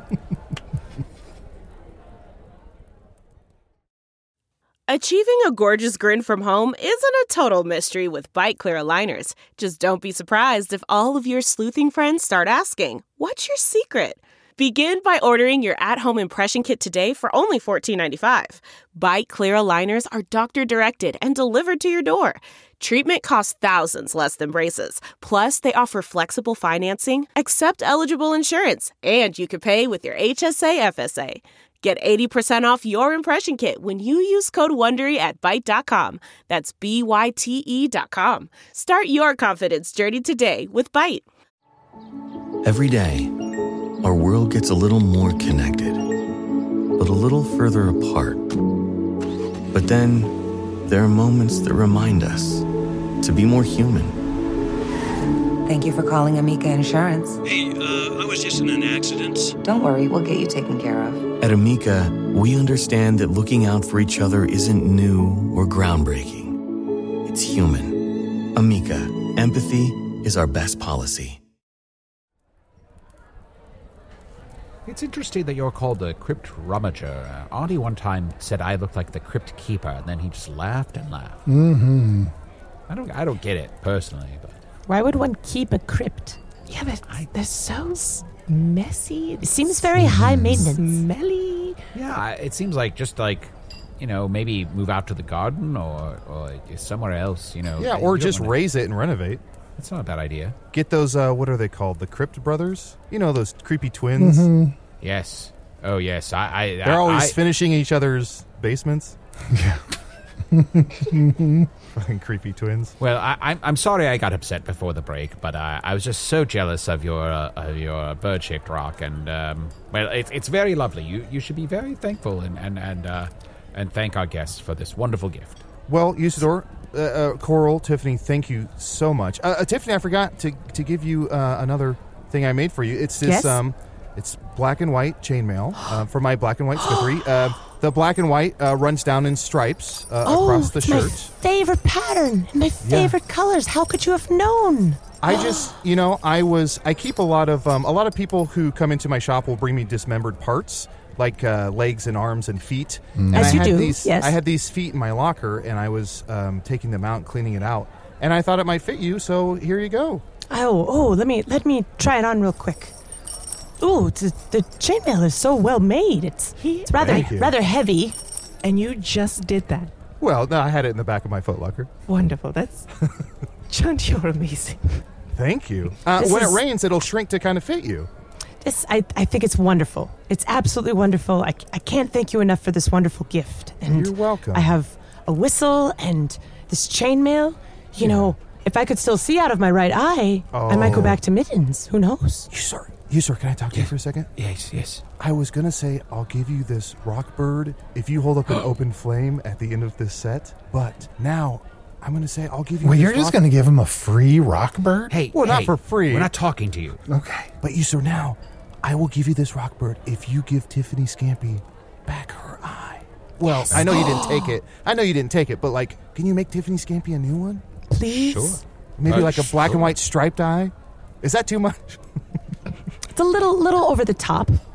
Achieving a gorgeous grin from home isn't a total mystery with Bite Clear aligners. Just don't be surprised if all of your sleuthing friends start asking, "What's your secret?" Begin by ordering your at-home impression kit today for only fourteen ninety-five. Bite Clear aligners are doctor-directed and delivered to your door. Treatment costs thousands less than braces. Plus, they offer flexible financing, accept eligible insurance, and you can pay with your H S A F S A. Get eighty percent off your impression kit when you use code WONDERY at Byte dot com. That's B Y T E dot com. Start your confidence journey today with Byte. Every day, our world gets a little more connected, but a little further apart. But then, there are moments that remind us to be more human. Thank you for calling Amica Insurance. Hey, uh, I was just in an accident. Don't worry, we'll get you taken care of. At Amica, we understand that looking out for each other isn't new or groundbreaking. It's human. Amica, empathy is our best policy. It's interesting that you're called the Crypt Rummager. Uh, Arnie one time said I looked like the Crypt Keeper, and then he just laughed and laughed. Mm-hmm. I don't, I don't get it personally, but Why would one keep a crypt? Yeah, but they're so s- messy. It seems very high maintenance. Smelly. yeah, I- it seems like just like, you know, maybe move out to the garden or, or somewhere else. You know, Yeah, You or don't just wanna- raise it and renovate. It's not a bad idea. Get those, uh, what are they called? The Crypt Brothers? You know, those creepy twins? Mm-hmm. Yes. Oh, yes. I. I They're I, always I, finishing each other's basements. Yeah. Fucking creepy twins. Well, I, I'm I'm sorry I got upset before the break, but uh, I was just so jealous of your uh, of your bird-shaped rock, and um, well, it's it's very lovely. You you should be very thankful and and and uh, and thank our guests for this wonderful gift. Well, Usador, uh, uh, Coral, Tiffany, thank you so much. Uh, uh, Tiffany, I forgot to to give you uh, another thing I made for you. It's this Yes? um, it's black and white chainmail uh, for my black and white smithery. Uh, the black and white uh, runs down in stripes uh, oh, across the it's my shirt. favorite pattern and my favorite colors. How could you have known? I just, you know, I was, I keep a lot of, um, a lot of people who come into my shop will bring me dismembered parts, like uh, legs and arms and feet. And As I you had do, these, yes. I had these feet in my locker, and I was um, taking them out and cleaning it out. And I thought it might fit you, so here you go. Oh, oh, let me let me try it on real quick. Ooh, the, the chainmail is so well made. It's, it's rather Thank you. rather heavy. And you just did that. Well, no, I had it in the back of my foot locker. Wonderful. That's... Chunt, you're amazing. Thank you. Uh, This when is- it rains, it'll shrink to kind of fit you. This, I, I think it's wonderful. It's absolutely wonderful. I, I can't thank you enough for this wonderful gift. And You're welcome. I have a whistle and this chainmail. You know, if I could still see out of my right eye, I might go Oh. back to mittens. Who knows? You, sir, you, sir, can I talk to you for a second? Yes, yes. I was going to say I'll give you this rock bird if you hold up an open flame at the end of this set. But now I'm going to say I'll give you Well, this you're just rock- going to give him a free rock bird? Hey, Well, not hey, for free. We're not talking to you. Okay. But you, sir, now I will give you this rock bird if you give Tiffany Scampi back her eye. Well, I know you didn't take it. I know you didn't take it, but like, can you make Tiffany Scampi a new one? Please? Sure. Maybe Uh, like a black sure. and white striped eye? Is that too much? It's a little little over the top.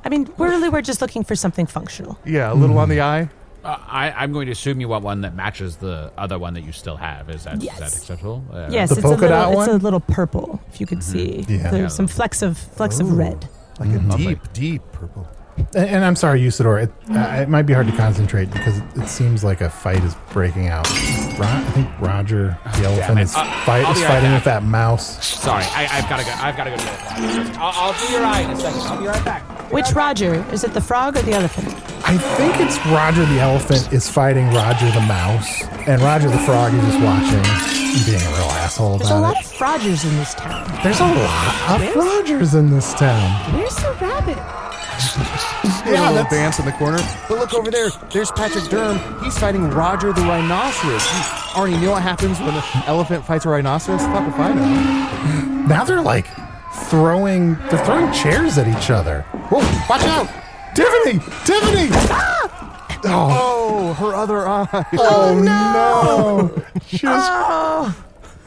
I mean, really, we're just looking for something functional. Yeah, a little mm. on the eye. Uh, I, I'm going to assume you want one that matches the other one that you still have. Is that, yes. is that acceptable? Uh, yes, the it's, polka a little, dot one? it's a little purple, if you could mm-hmm. see. Yeah. There's yeah, some flecks of flecks Ooh. of red. Like a Lovely. deep, deep purple. And, and I'm sorry, Usador. It, uh, it might be hard to concentrate because it, it seems like a fight is breaking out. Ro- I think Roger the oh, elephant is, uh, fight, is right fighting back. with that mouse. Sorry, I, I've got to go. I've got to go. Do it. I'll, I'll do your eye in a second. I'll be right back. Be Which right Roger? Back. Is it the frog or the elephant? I think it's Roger the elephant is fighting Roger the mouse, and Roger the frog is just watching and being a real asshole There's about a lot it. of Rogers in this town. There's a lot of Where's- Rogers in this town. Where's the rabbit? Yeah, a little dance in the corner. But look over there. There's Patrick Durham. He's fighting Roger the rhinoceros. Arnie, you know what happens when an elephant fights a rhinoceros? Fuck if I know. Now they're like throwing, they're throwing chairs at each other. Whoa, watch out! Tiffany! Tiffany! Ah! Oh. oh, her other eye. Oh, no! Just, Oh,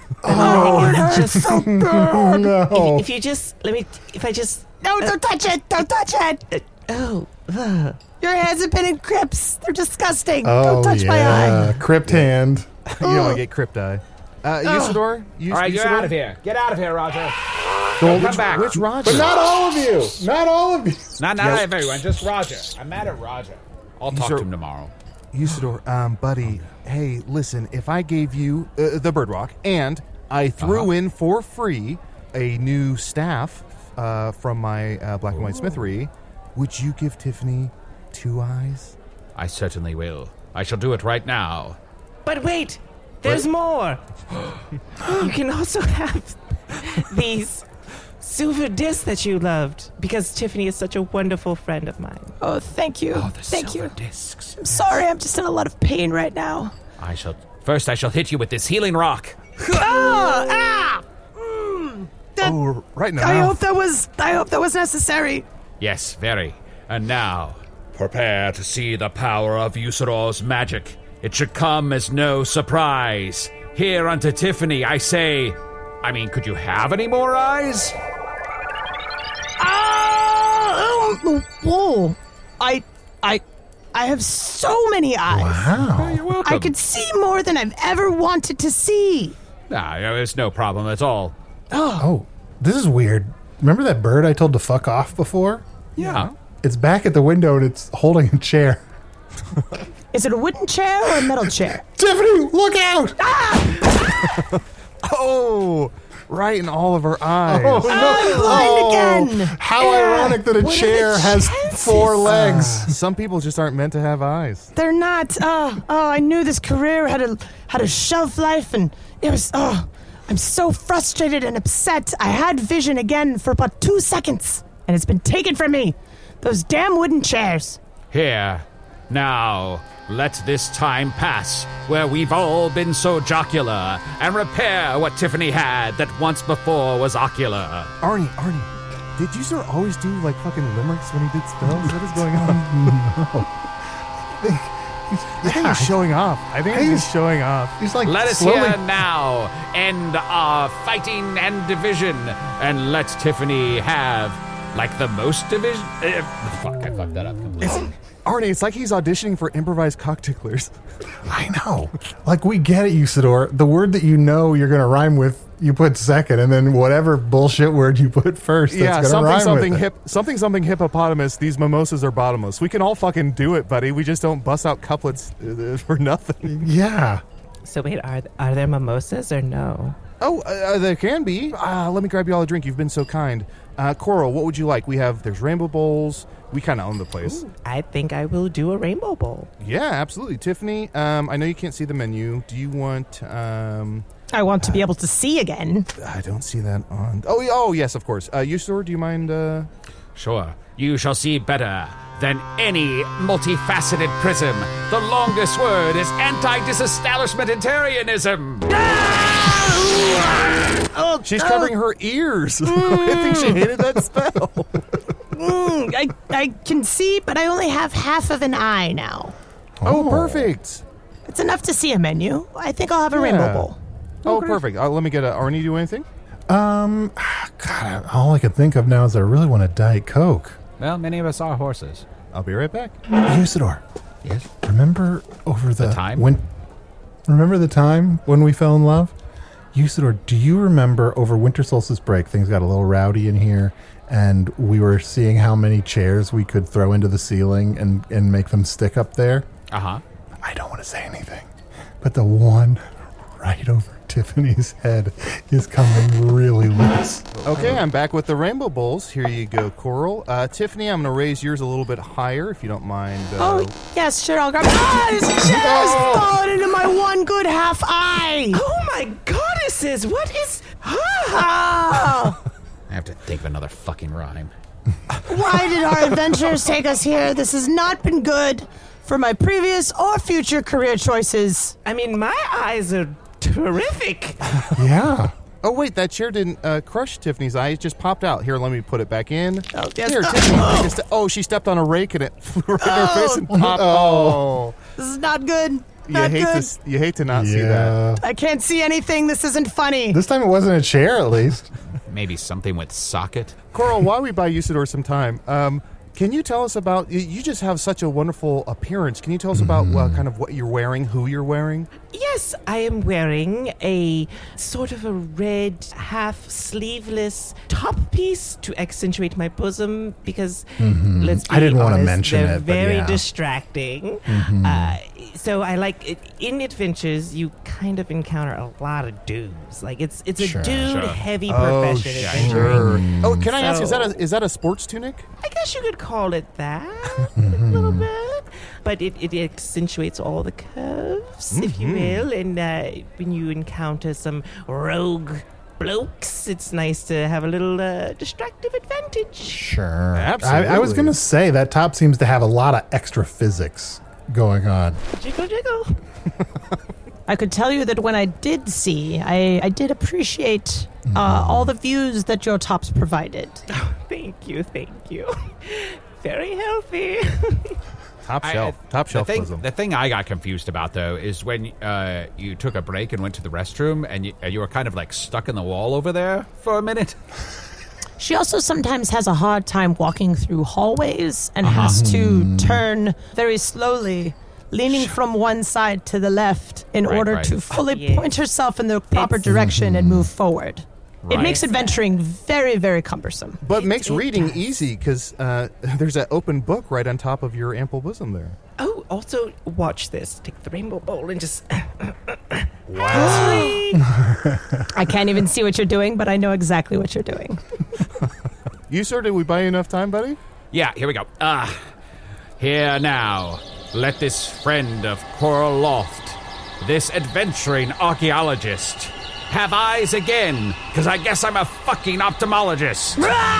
oh, it hurts so bad. no. If you just let me, if I just No, don't touch it! Don't touch it! oh, uh, Your hands have been in crypts. They're disgusting. Oh, don't touch yeah. my eye. Crypt hand. You don't want to get crypt eye. Uh, Usador? Us- All right, you're Usador? out of here. Get out of here, Roger. Well, Come which, back. Which Roger? But not all of you. Not all of you. Not, not Yeah. everyone, just Roger. I'm mad at Roger. I'll talk Sir- to him tomorrow. Usador, um, buddy, hey, listen, if I gave you uh, the Birdwalk and I threw Uh-huh. in for free a new staff uh, from my uh, Black and White Smithery, would you give Tiffany two eyes? I certainly will. I shall do it right now. but wait, there's more. You can also have these silver discs that you loved because Tiffany is such a wonderful friend of mine. Oh, thank you. Oh, the thank silver you. discs. I'm sorry. I'm just in a lot of pain right now. I shall... First, I shall hit you with this healing rock. Oh, ah! Mm, that, Oh, right in the I mouth. hope that was. I hope that was necessary. Yes, very. And now, prepare to see the power of Usador's magic. It should come as no surprise. Here unto Tiffany, I say... I mean, could you have any more eyes? Oh, oh, whoa! I, I, I have so many eyes. Wow. You're welcome. I could see more than I've ever wanted to see. Nah, there's no problem at all. Oh, this is weird. Remember that bird I told to fuck off before? Yeah. It's back at the window and it's holding a chair. Is it a wooden chair or a metal chair? Tiffany, look out! Oh, right in all of her eyes. Oh, no. I'm blind again. How ironic that a What are chair the has chances? four legs. Some people just aren't meant to have eyes. They're not. Oh, oh, I knew this career had a had a shelf life, and it was. Oh, I'm so frustrated and upset. I had vision again for about two seconds, and it's been taken from me. Those damn wooden chairs. Here, now, let this time pass, where we've all been so jocular, and repair what Tiffany had that once before was ocular. Arnie, Arnie, did you sir always do like fucking limericks when he did spells? What is going on? I think he's showing off. I think he's just showing off. He's like Let us slowly. hear now end our fighting and division, and let Tiffany have, like, the most division. Uh, fuck, I fucked that up completely. Arnie, it's like he's auditioning for improvised cock ticklers. I know. Like, we get it, Usador. The word that you know you're going to rhyme with, you put second, and then whatever bullshit word you put first, that's Yeah, going to something rhyme something with it. hip, something something hippopotamus. These mimosas are bottomless. We can all fucking do it, buddy. We just don't bust out couplets uh, for nothing. Yeah. So wait, are are there mimosas or no? Oh, uh, there can be. Uh, let me grab you all a drink. You've been so kind. Uh, Coral, what would you like? We have, there's rainbow bowls. We kind of own the place. Ooh, I think I will do a rainbow bowl. Yeah, absolutely. Tiffany, um, I know you can't see the menu. Do you want... Um, I want to be able to see again. I don't see that on... Oh, yeah, oh yes, of course. Uh, Usador, do you mind... Uh... Sure, you shall see better than any multifaceted prism. The longest word is anti-disestablishmentarianism. Oh, She's oh. covering her ears. I think she hated that spell. Mm, I, I can see, but I only have half of an eye now. Oh, perfect. It's enough to see a menu. I think I'll have a Yeah. rainbow bowl. Oh, perfect. Uh, let me get a... Arnie, do anything? Um, God, all I can think of now is I really want a Diet Coke. Well, many of us are horses. I'll be right back. Usador. Yes? Remember over the, The time? When, remember the time when we fell in love? Usador, do you remember over winter solstice break, things got a little rowdy in here, and we were seeing how many chairs we could throw into the ceiling and, and make them stick up there? Uh-huh. I don't want to say anything, but the one right over Tiffany's head is coming really loose. Okay, I'm back with the Rainbow Bowls. Here you go, Coral. Uh, Tiffany, I'm going to raise yours a little bit higher, if you don't mind. Uh, Oh, yes, sure, I'll grab it. Ah, this chair is falling into my one good half eye. Oh my goddesses, what is... Ah! I have to think of another fucking rhyme. Why did our adventures take us here? This has not been good for my previous or future career choices. I mean, my eyes are terrific. Yeah. Oh, wait, that chair didn't uh, crush Tiffany's eye. It just popped out. Here, let me put it back in. Oh, yes. Here, Oh. Tiffany. take a ste- oh, she stepped on a rake and it flew right in her face and popped. Oh. This is not good. You Not hate, good. to, you hate to not see that. I can't see anything. This isn't funny. This time it wasn't a chair, at least. Maybe something with socket. Coral, while we buy Usador some time, um, can you tell us about... You, you just have such a wonderful appearance. Can you tell us about uh, kind of what you're wearing, who you're wearing? Yes, I am wearing a sort of a red half sleeveless top piece to accentuate my bosom because, Mhm. let's be I didn't wanna honest, mention they're it, but very yeah. distracting. Mhm. Uh, so I like it. In adventures, you kind of encounter a lot of dudes. Like it's it's a Sure. dude-heavy Oh, profession. sure. adventuring. Oh, can I ask, is that So- a is that a sports tunic? I guess you could call it that a little bit, but it, it accentuates all the curves, if you will. And uh, when you encounter some rogue blokes, it's nice to have a little uh, distractive advantage. Sure. Absolutely. I, I was going to say that top seems to have a lot of extra physics going on. Jiggle, jiggle. I could tell you that when I did see, I, I did appreciate uh, all the views that your tops provided. Thank you, thank you. Very healthy. Top I- shelf. I- top the shelf thing, bosom. the thing I got confused about, though, is when uh, you took a break and went to the restroom and you, and you were kind of like stuck in the wall over there for a minute. She also sometimes has a hard time walking through hallways and has to turn very slowly, leaning from one side to the left in Right, order right. to fully Yeah. point herself in the proper It's- direction and move forward. It Right. makes adventuring very, very cumbersome. But makes it reading does. easy because uh, there's that open book right on top of your ample bosom there. Oh, also watch this. Take the rainbow bowl and just. I can't even see what you're doing, but I know exactly what you're doing. You, sir, did we buy you enough time, buddy? Yeah, here we go. Ah, here now, let this friend of Coral Loft, this adventuring archaeologist, have eyes again, because I guess I'm a fucking ophthalmologist.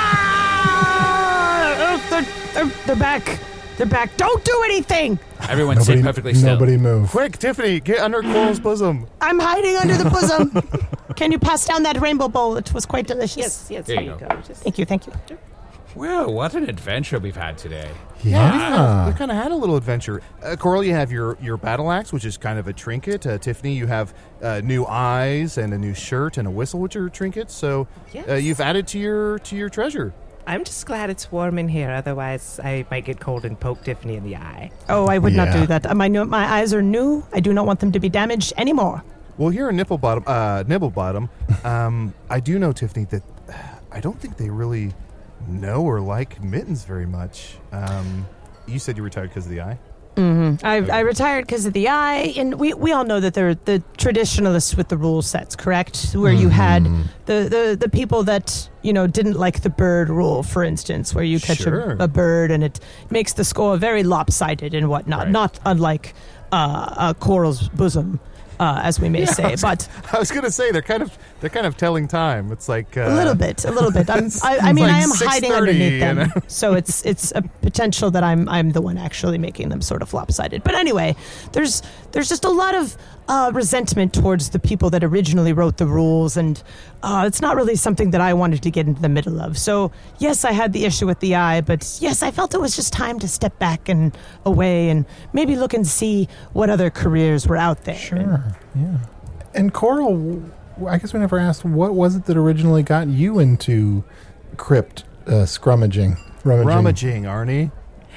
Ah! they're, they're, they're back. They're back. Don't do anything. Everyone sit perfectly still. Nobody move. Quick, Tiffany, get under Coral's bosom. I'm hiding under the bosom. Can you pass down that rainbow bowl? It was quite delicious. Yes, yes, There here you you go. go. Just Thank you, thank you. Well, what an adventure we've had today. Yeah. We kind of had a little adventure. Uh, Coral, you have your, your battle axe, which is kind of a trinket. Uh, Tiffany, you have uh, new eyes and a new shirt and a whistle, which are trinkets. So uh, Yes. you've added to your to your treasure. I'm just glad it's warm in here. Otherwise, I might get cold and poke Tiffany in the eye. Oh, I would not Yeah. do that. Uh, My, no- my eyes are new. I do not want them to be damaged anymore. Well, here in Nipple Bottom, uh, Nibble Bottom, um, I do know, Tiffany, that uh, I don't think they really know or like mittens very much. Um, you said you retired because of the eye? Mm-hmm. I, I retired because of the eye, and we, we all know that they're the traditionalists with the rule sets, correct? Where you had the, the, the people that, you know, didn't like the bird rule, for instance, where you catch Sure. a, a bird and it makes the score very lopsided and whatnot, Right. not unlike uh, uh, Coral's bosom, uh, as we may say. But I was gonna say they're kind of they're kind of telling time. It's like uh, a little bit, a little bit. I'm, it's I, I mean, like I am hiding six thirty, underneath them, you know? so it's it's a potential that I'm I'm the one actually making them sort of lopsided. But anyway, there's there's just a lot of uh, resentment towards the people that originally wrote the rules, and uh, it's not really something that I wanted to get into the middle of. So yes, I had the issue with the eye, but yes, I felt it was just time to step back and away and maybe look and see what other careers were out there. Sure. Yeah. And Coral, w- I guess we never asked, what was it that originally got you into crypt uh, scrummaging? Rummaging. Rummaging, Arnie.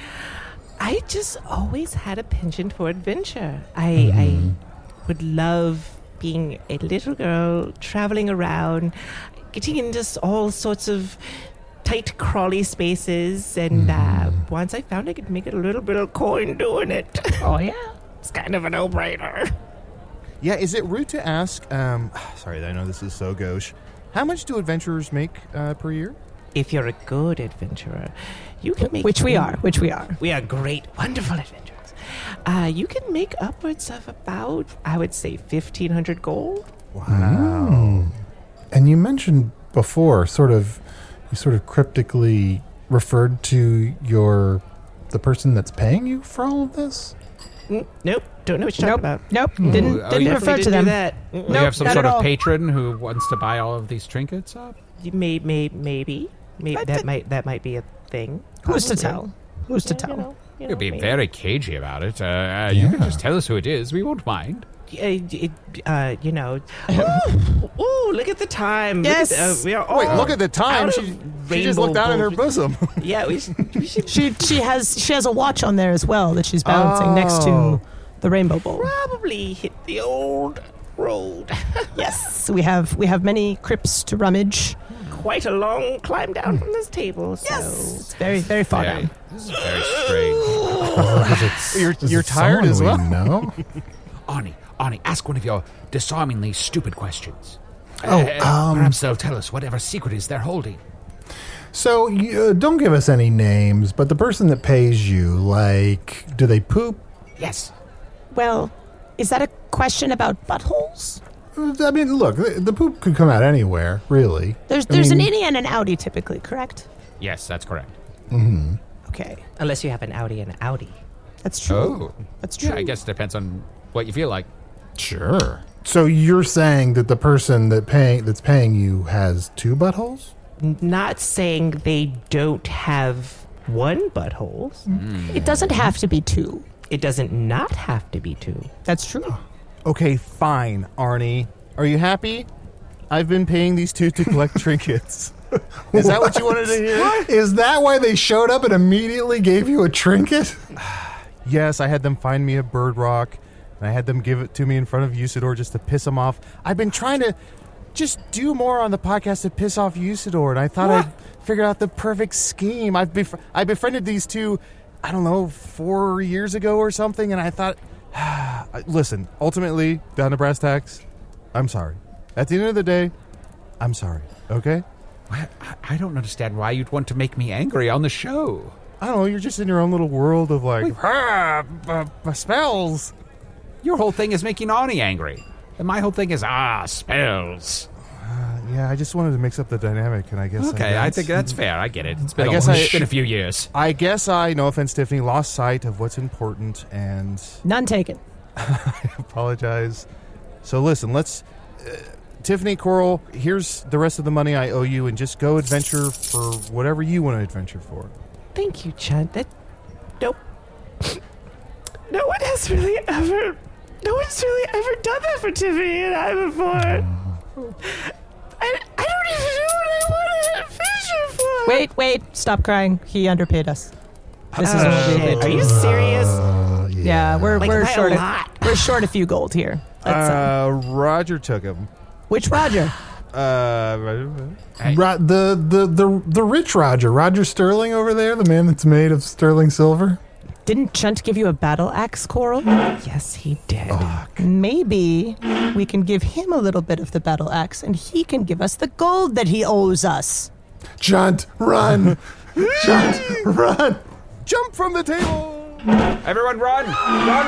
I just always had a penchant for adventure. I, Mm-hmm. I would love being a little girl, traveling around, getting into s- all sorts of tight, crawly spaces. And Mm-hmm. uh, once I found I could make a little bit of coin doing it. Oh, yeah. It's kind of a no-brainer. Yeah, is it rude to ask? Um, sorry, I know this is so gauche. How much do adventurers make uh, per year? If you're a good adventurer, you can make... Which we are, which we are. We are great, wonderful adventurers. Uh, you can make upwards of about, I would say, fifteen hundred gold. Wow. And you mentioned before, sort of, you sort of cryptically referred to your the person that's paying you for all of this. Mm, nope, don't know what you're Nope, talking about. nope, Hmm. didn't, Oh, didn't yeah. refer to Definitely them. didn't do that. We Nope, have some not sort at of all. patron who wants to buy all of these trinkets up. You may, may, maybe, maybe But that the- might that might be a thing. Who's to Probably. tell? Who's to Yeah, tell? You know, you know, You'll be maybe. very cagey about it. Uh, uh, You can Yeah. just tell us who it is. We won't mind. Uh, it, uh, you know. Ooh, ooh, look at the time. Yes. Look at, uh, we are all Wait, look at the time. out She, of she just rainbow looked down in her gold. bosom. Yeah, we should, we should She she has she has a watch on there as well that she's balancing next Oh. to the rainbow bowl. probably hit the old road. Yes, we have we have many crypts to rummage. Quite a long climb down from this table. So. Yes, it's very very far Very- down. This is very strange. You're, Is you're it tired as well. someone we know? Arnie, Arnie, ask one of your disarmingly stupid questions. Oh, Uh, um, perhaps they'll tell us whatever secret is they're holding. So you, uh, don't give us any names, but the person that pays you, like, do they poop? Yes. Well, is that a question about buttholes? I mean, look, the, the poop could come out anywhere, really. There's I there's mean- an innie and an outie typically, correct? Yes, that's correct. Mm-hmm. Okay, Unless you have an Audi and an Audi. that's true. Oh. That's true. Yeah, I guess it depends on what you feel like. Sure. So you're saying that the person that paying that's paying you has two buttholes? Not saying they don't have one butthole. It doesn't have to be two. It doesn't not have to be two. That's true. Okay, fine, Arnie. Are you happy? I've been paying these two to collect trinkets. Is that what you wanted to hear? Is that why they showed up and immediately gave you a trinket? Yes, I had them find me a bird rock, and I had them give it to me in front of Usador just to piss him off. I've been trying to just do more on the podcast to piss off Usador, and I thought What? I'd figure out the perfect scheme. I've bef- I befriended these two, I don't know, four years ago or something, and I thought, listen, ultimately, down to brass tacks, I'm sorry. At the end of the day, I'm sorry, okay? I, I don't understand why you'd want to make me angry on the show. I don't know, you're just in your own little world of like, ah, b- b- spells. Your whole thing is making Arnie angry. And my whole thing is, ah, spells. Yeah, I just wanted to mix up the dynamic, and I guess Okay, I guess- think that's fair. I get it. It's been, I a, guess long- I- it's been a few years. I guess I, no offense, Tiffany, lost sight of what's important, and None taken. I apologize. So listen, let's... Uh, Tiffany, Coral, here's the rest of the money I owe you, and just go adventure for whatever you want to adventure for. Thank you, Chunt. That nope. No one has really ever. No one's really ever done that for Tiffany and I before. I, I don't even know what I want to adventure for. Wait, wait, stop crying. He underpaid us. This is what we Shit, did. are you serious? Uh, yeah. Yeah, we're Like, we're by a short. A, lot. we're short a few gold here. Let's, uh, Uh, Roger took him. which Roger? Uh, Ro- the, the, the, the rich Roger, Roger Sterling over there, the man that's made of sterling silver. Didn't Chunt give you a battle axe, Coral? Yes, he did. Maybe we can give him a little bit of the battle axe, and he can give us the gold that he owes us. Chunt, run! Chunt, run! jump from the table! Everyone run! Run!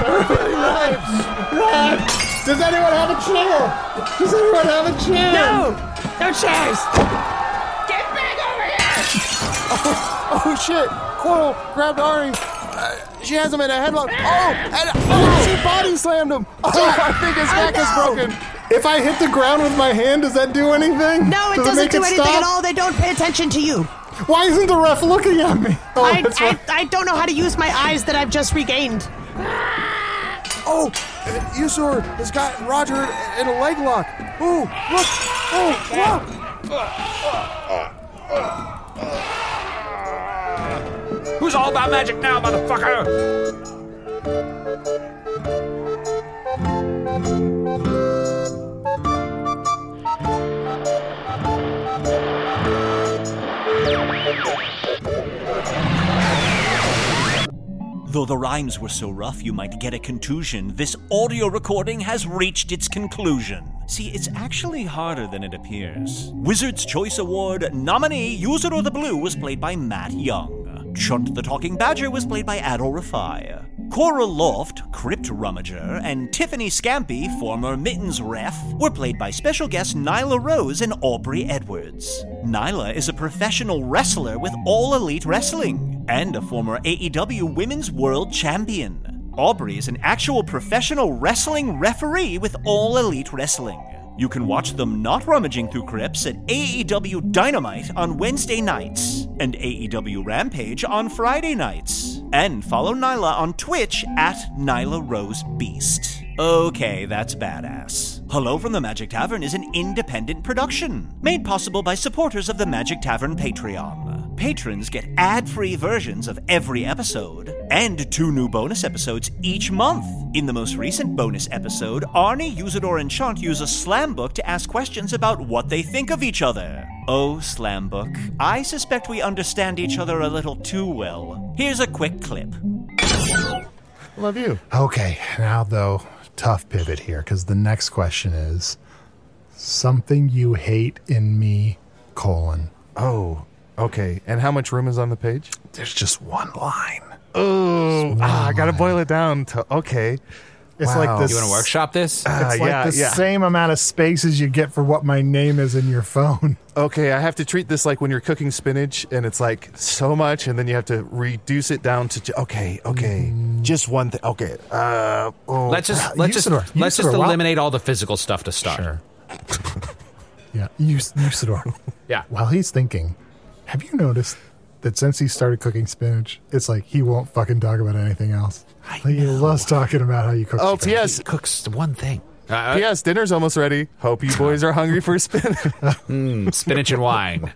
Run! Does anyone have a chair? Does anyone have a chair? No! No chairs! Get back over here! Oh shit! Coral grabbed Ari. Uh, she has him in a headlock. Oh! And oh, she body slammed him. Oh, I think his neck is broken. If I hit the ground with my hand, does that do anything? No, it Does doesn't make do it anything stop? at all. They don't pay attention to you. Why isn't the ref looking at me? Oh, I, that's I, right. I don't know how to use my eyes that I've just regained. Oh! uh, Usador has got Roger in a leg lock. Ooh! Look! Oh! Look! Who's all about magic now, motherfucker? Though the rhymes were so rough you might get a contusion, this audio recording has reached its conclusion. See, it's actually harder than it appears. Wizard's Choice Award nominee Yuzuru the Blue was played by Matt Young. Chunt the Talking Badger was played by Adol Rafai. Cora Loft, Crypt Rummager, and Tiffany Scampy, former Mittens ref, were played by special guests Nyla Rose and Aubrey Edwards. Nyla is a professional wrestler with All Elite Wrestling and a former A E W Women's World Champion. Aubrey is an actual professional wrestling referee with All Elite Wrestling. You can watch them not rummaging through crypts at A E W Dynamite on Wednesday nights and A E W Rampage on Friday nights. And follow Nyla on Twitch at Nyla Rose Beast. Okay, that's badass. Hello from the Magic Tavern is an independent production, made possible by supporters of the Magic Tavern Patreon. Patrons get ad-free versions of every episode, and two new bonus episodes each month. In the most recent bonus episode, Arnie, Usador, and Chunt use a slam book to ask questions about what they think of each other. Oh, slam book, I suspect we understand each other a little too well. Here's a quick clip. Love you. Okay, now though, tough pivot here, because the next question is something you hate in me, colon. Oh, okay. And how much room is on the page? There's just one line. Oh, ah, I gotta boil it down to, okay. It's wow. like this. You want to workshop this? It's Uh, like yeah, the yeah. same amount of space as you get for what my name is in your phone. Okay, I have to treat this like when you're cooking spinach and it's like so much, and then you have to reduce it down to, ju- okay, okay, mm. just one thing. Okay. Uh, oh. Let's just, let's just, Usador, let's just Usador, eliminate all the physical stuff to start. Sure. Yeah, Us- Usador. Yeah. While he's thinking, have you noticed that since he started cooking spinach, it's like he won't fucking talk about anything else. Like he loves talking about how you cook Oh, spinach. P S. He cooks one thing. Uh, P S. Dinner's almost ready. Hope you boys are hungry for spinach. mm, spinach and wine.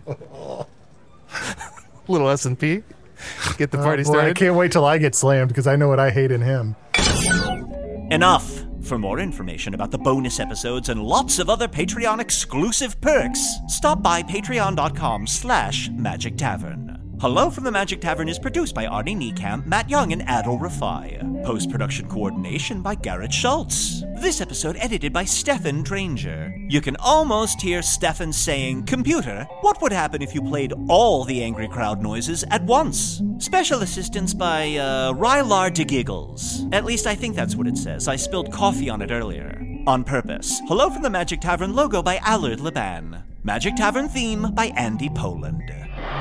Little S and P. Get the party Oh, boy, started. I can't wait till I get slammed because I know what I hate in him. Enough! For more information about the bonus episodes and lots of other Patreon exclusive perks, stop by patreon.com slash Magic Tavern. Hello from the Magic Tavern is produced by Arnie Niekamp, Matt Young, and Adol Rafai. Post-production coordination by Garrett Schultz. This episode edited by Stefan Dranger. You can almost hear Stefan saying, "Computer, what would happen if you played all the angry crowd noises at once?" Special assistance by, uh, Rylar de Giggles. At least I think that's what it says. I spilled coffee on it earlier. On purpose. Hello from the Magic Tavern logo by Allard Laban. Magic Tavern theme by Andy Poland.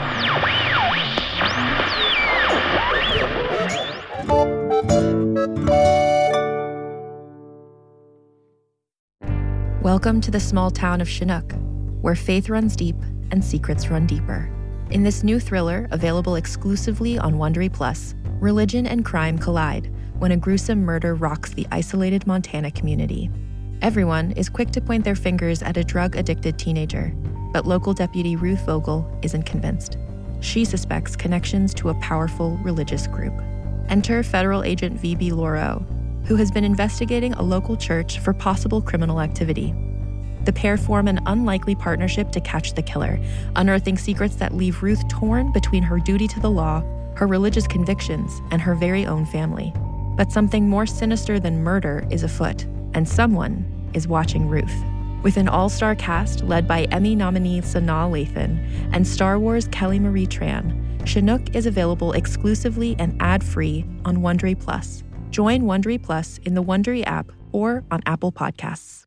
Welcome to the small town of Chinook, where faith runs deep and secrets run deeper. In this new thriller, available exclusively on Wondery Plus, religion and crime collide when a gruesome murder rocks the isolated Montana community. Everyone is quick to point their fingers at a drug-addicted teenager, but local deputy Ruth Vogel isn't convinced. She suspects connections to a powerful religious group. Enter federal agent V B Lauro, who has been investigating a local church for possible criminal activity. The pair form an unlikely partnership to catch the killer, unearthing secrets that leave Ruth torn between her duty to the law, her religious convictions, and her very own family. But something more sinister than murder is afoot, and someone is watching Ruth. With an all-star cast led by Emmy nominee Sanaa Lathan and Star Wars Kelly Marie Tran, Chinook is available exclusively and ad-free on Wondery Plus. Join Wondery Plus in the Wondery app or on Apple Podcasts.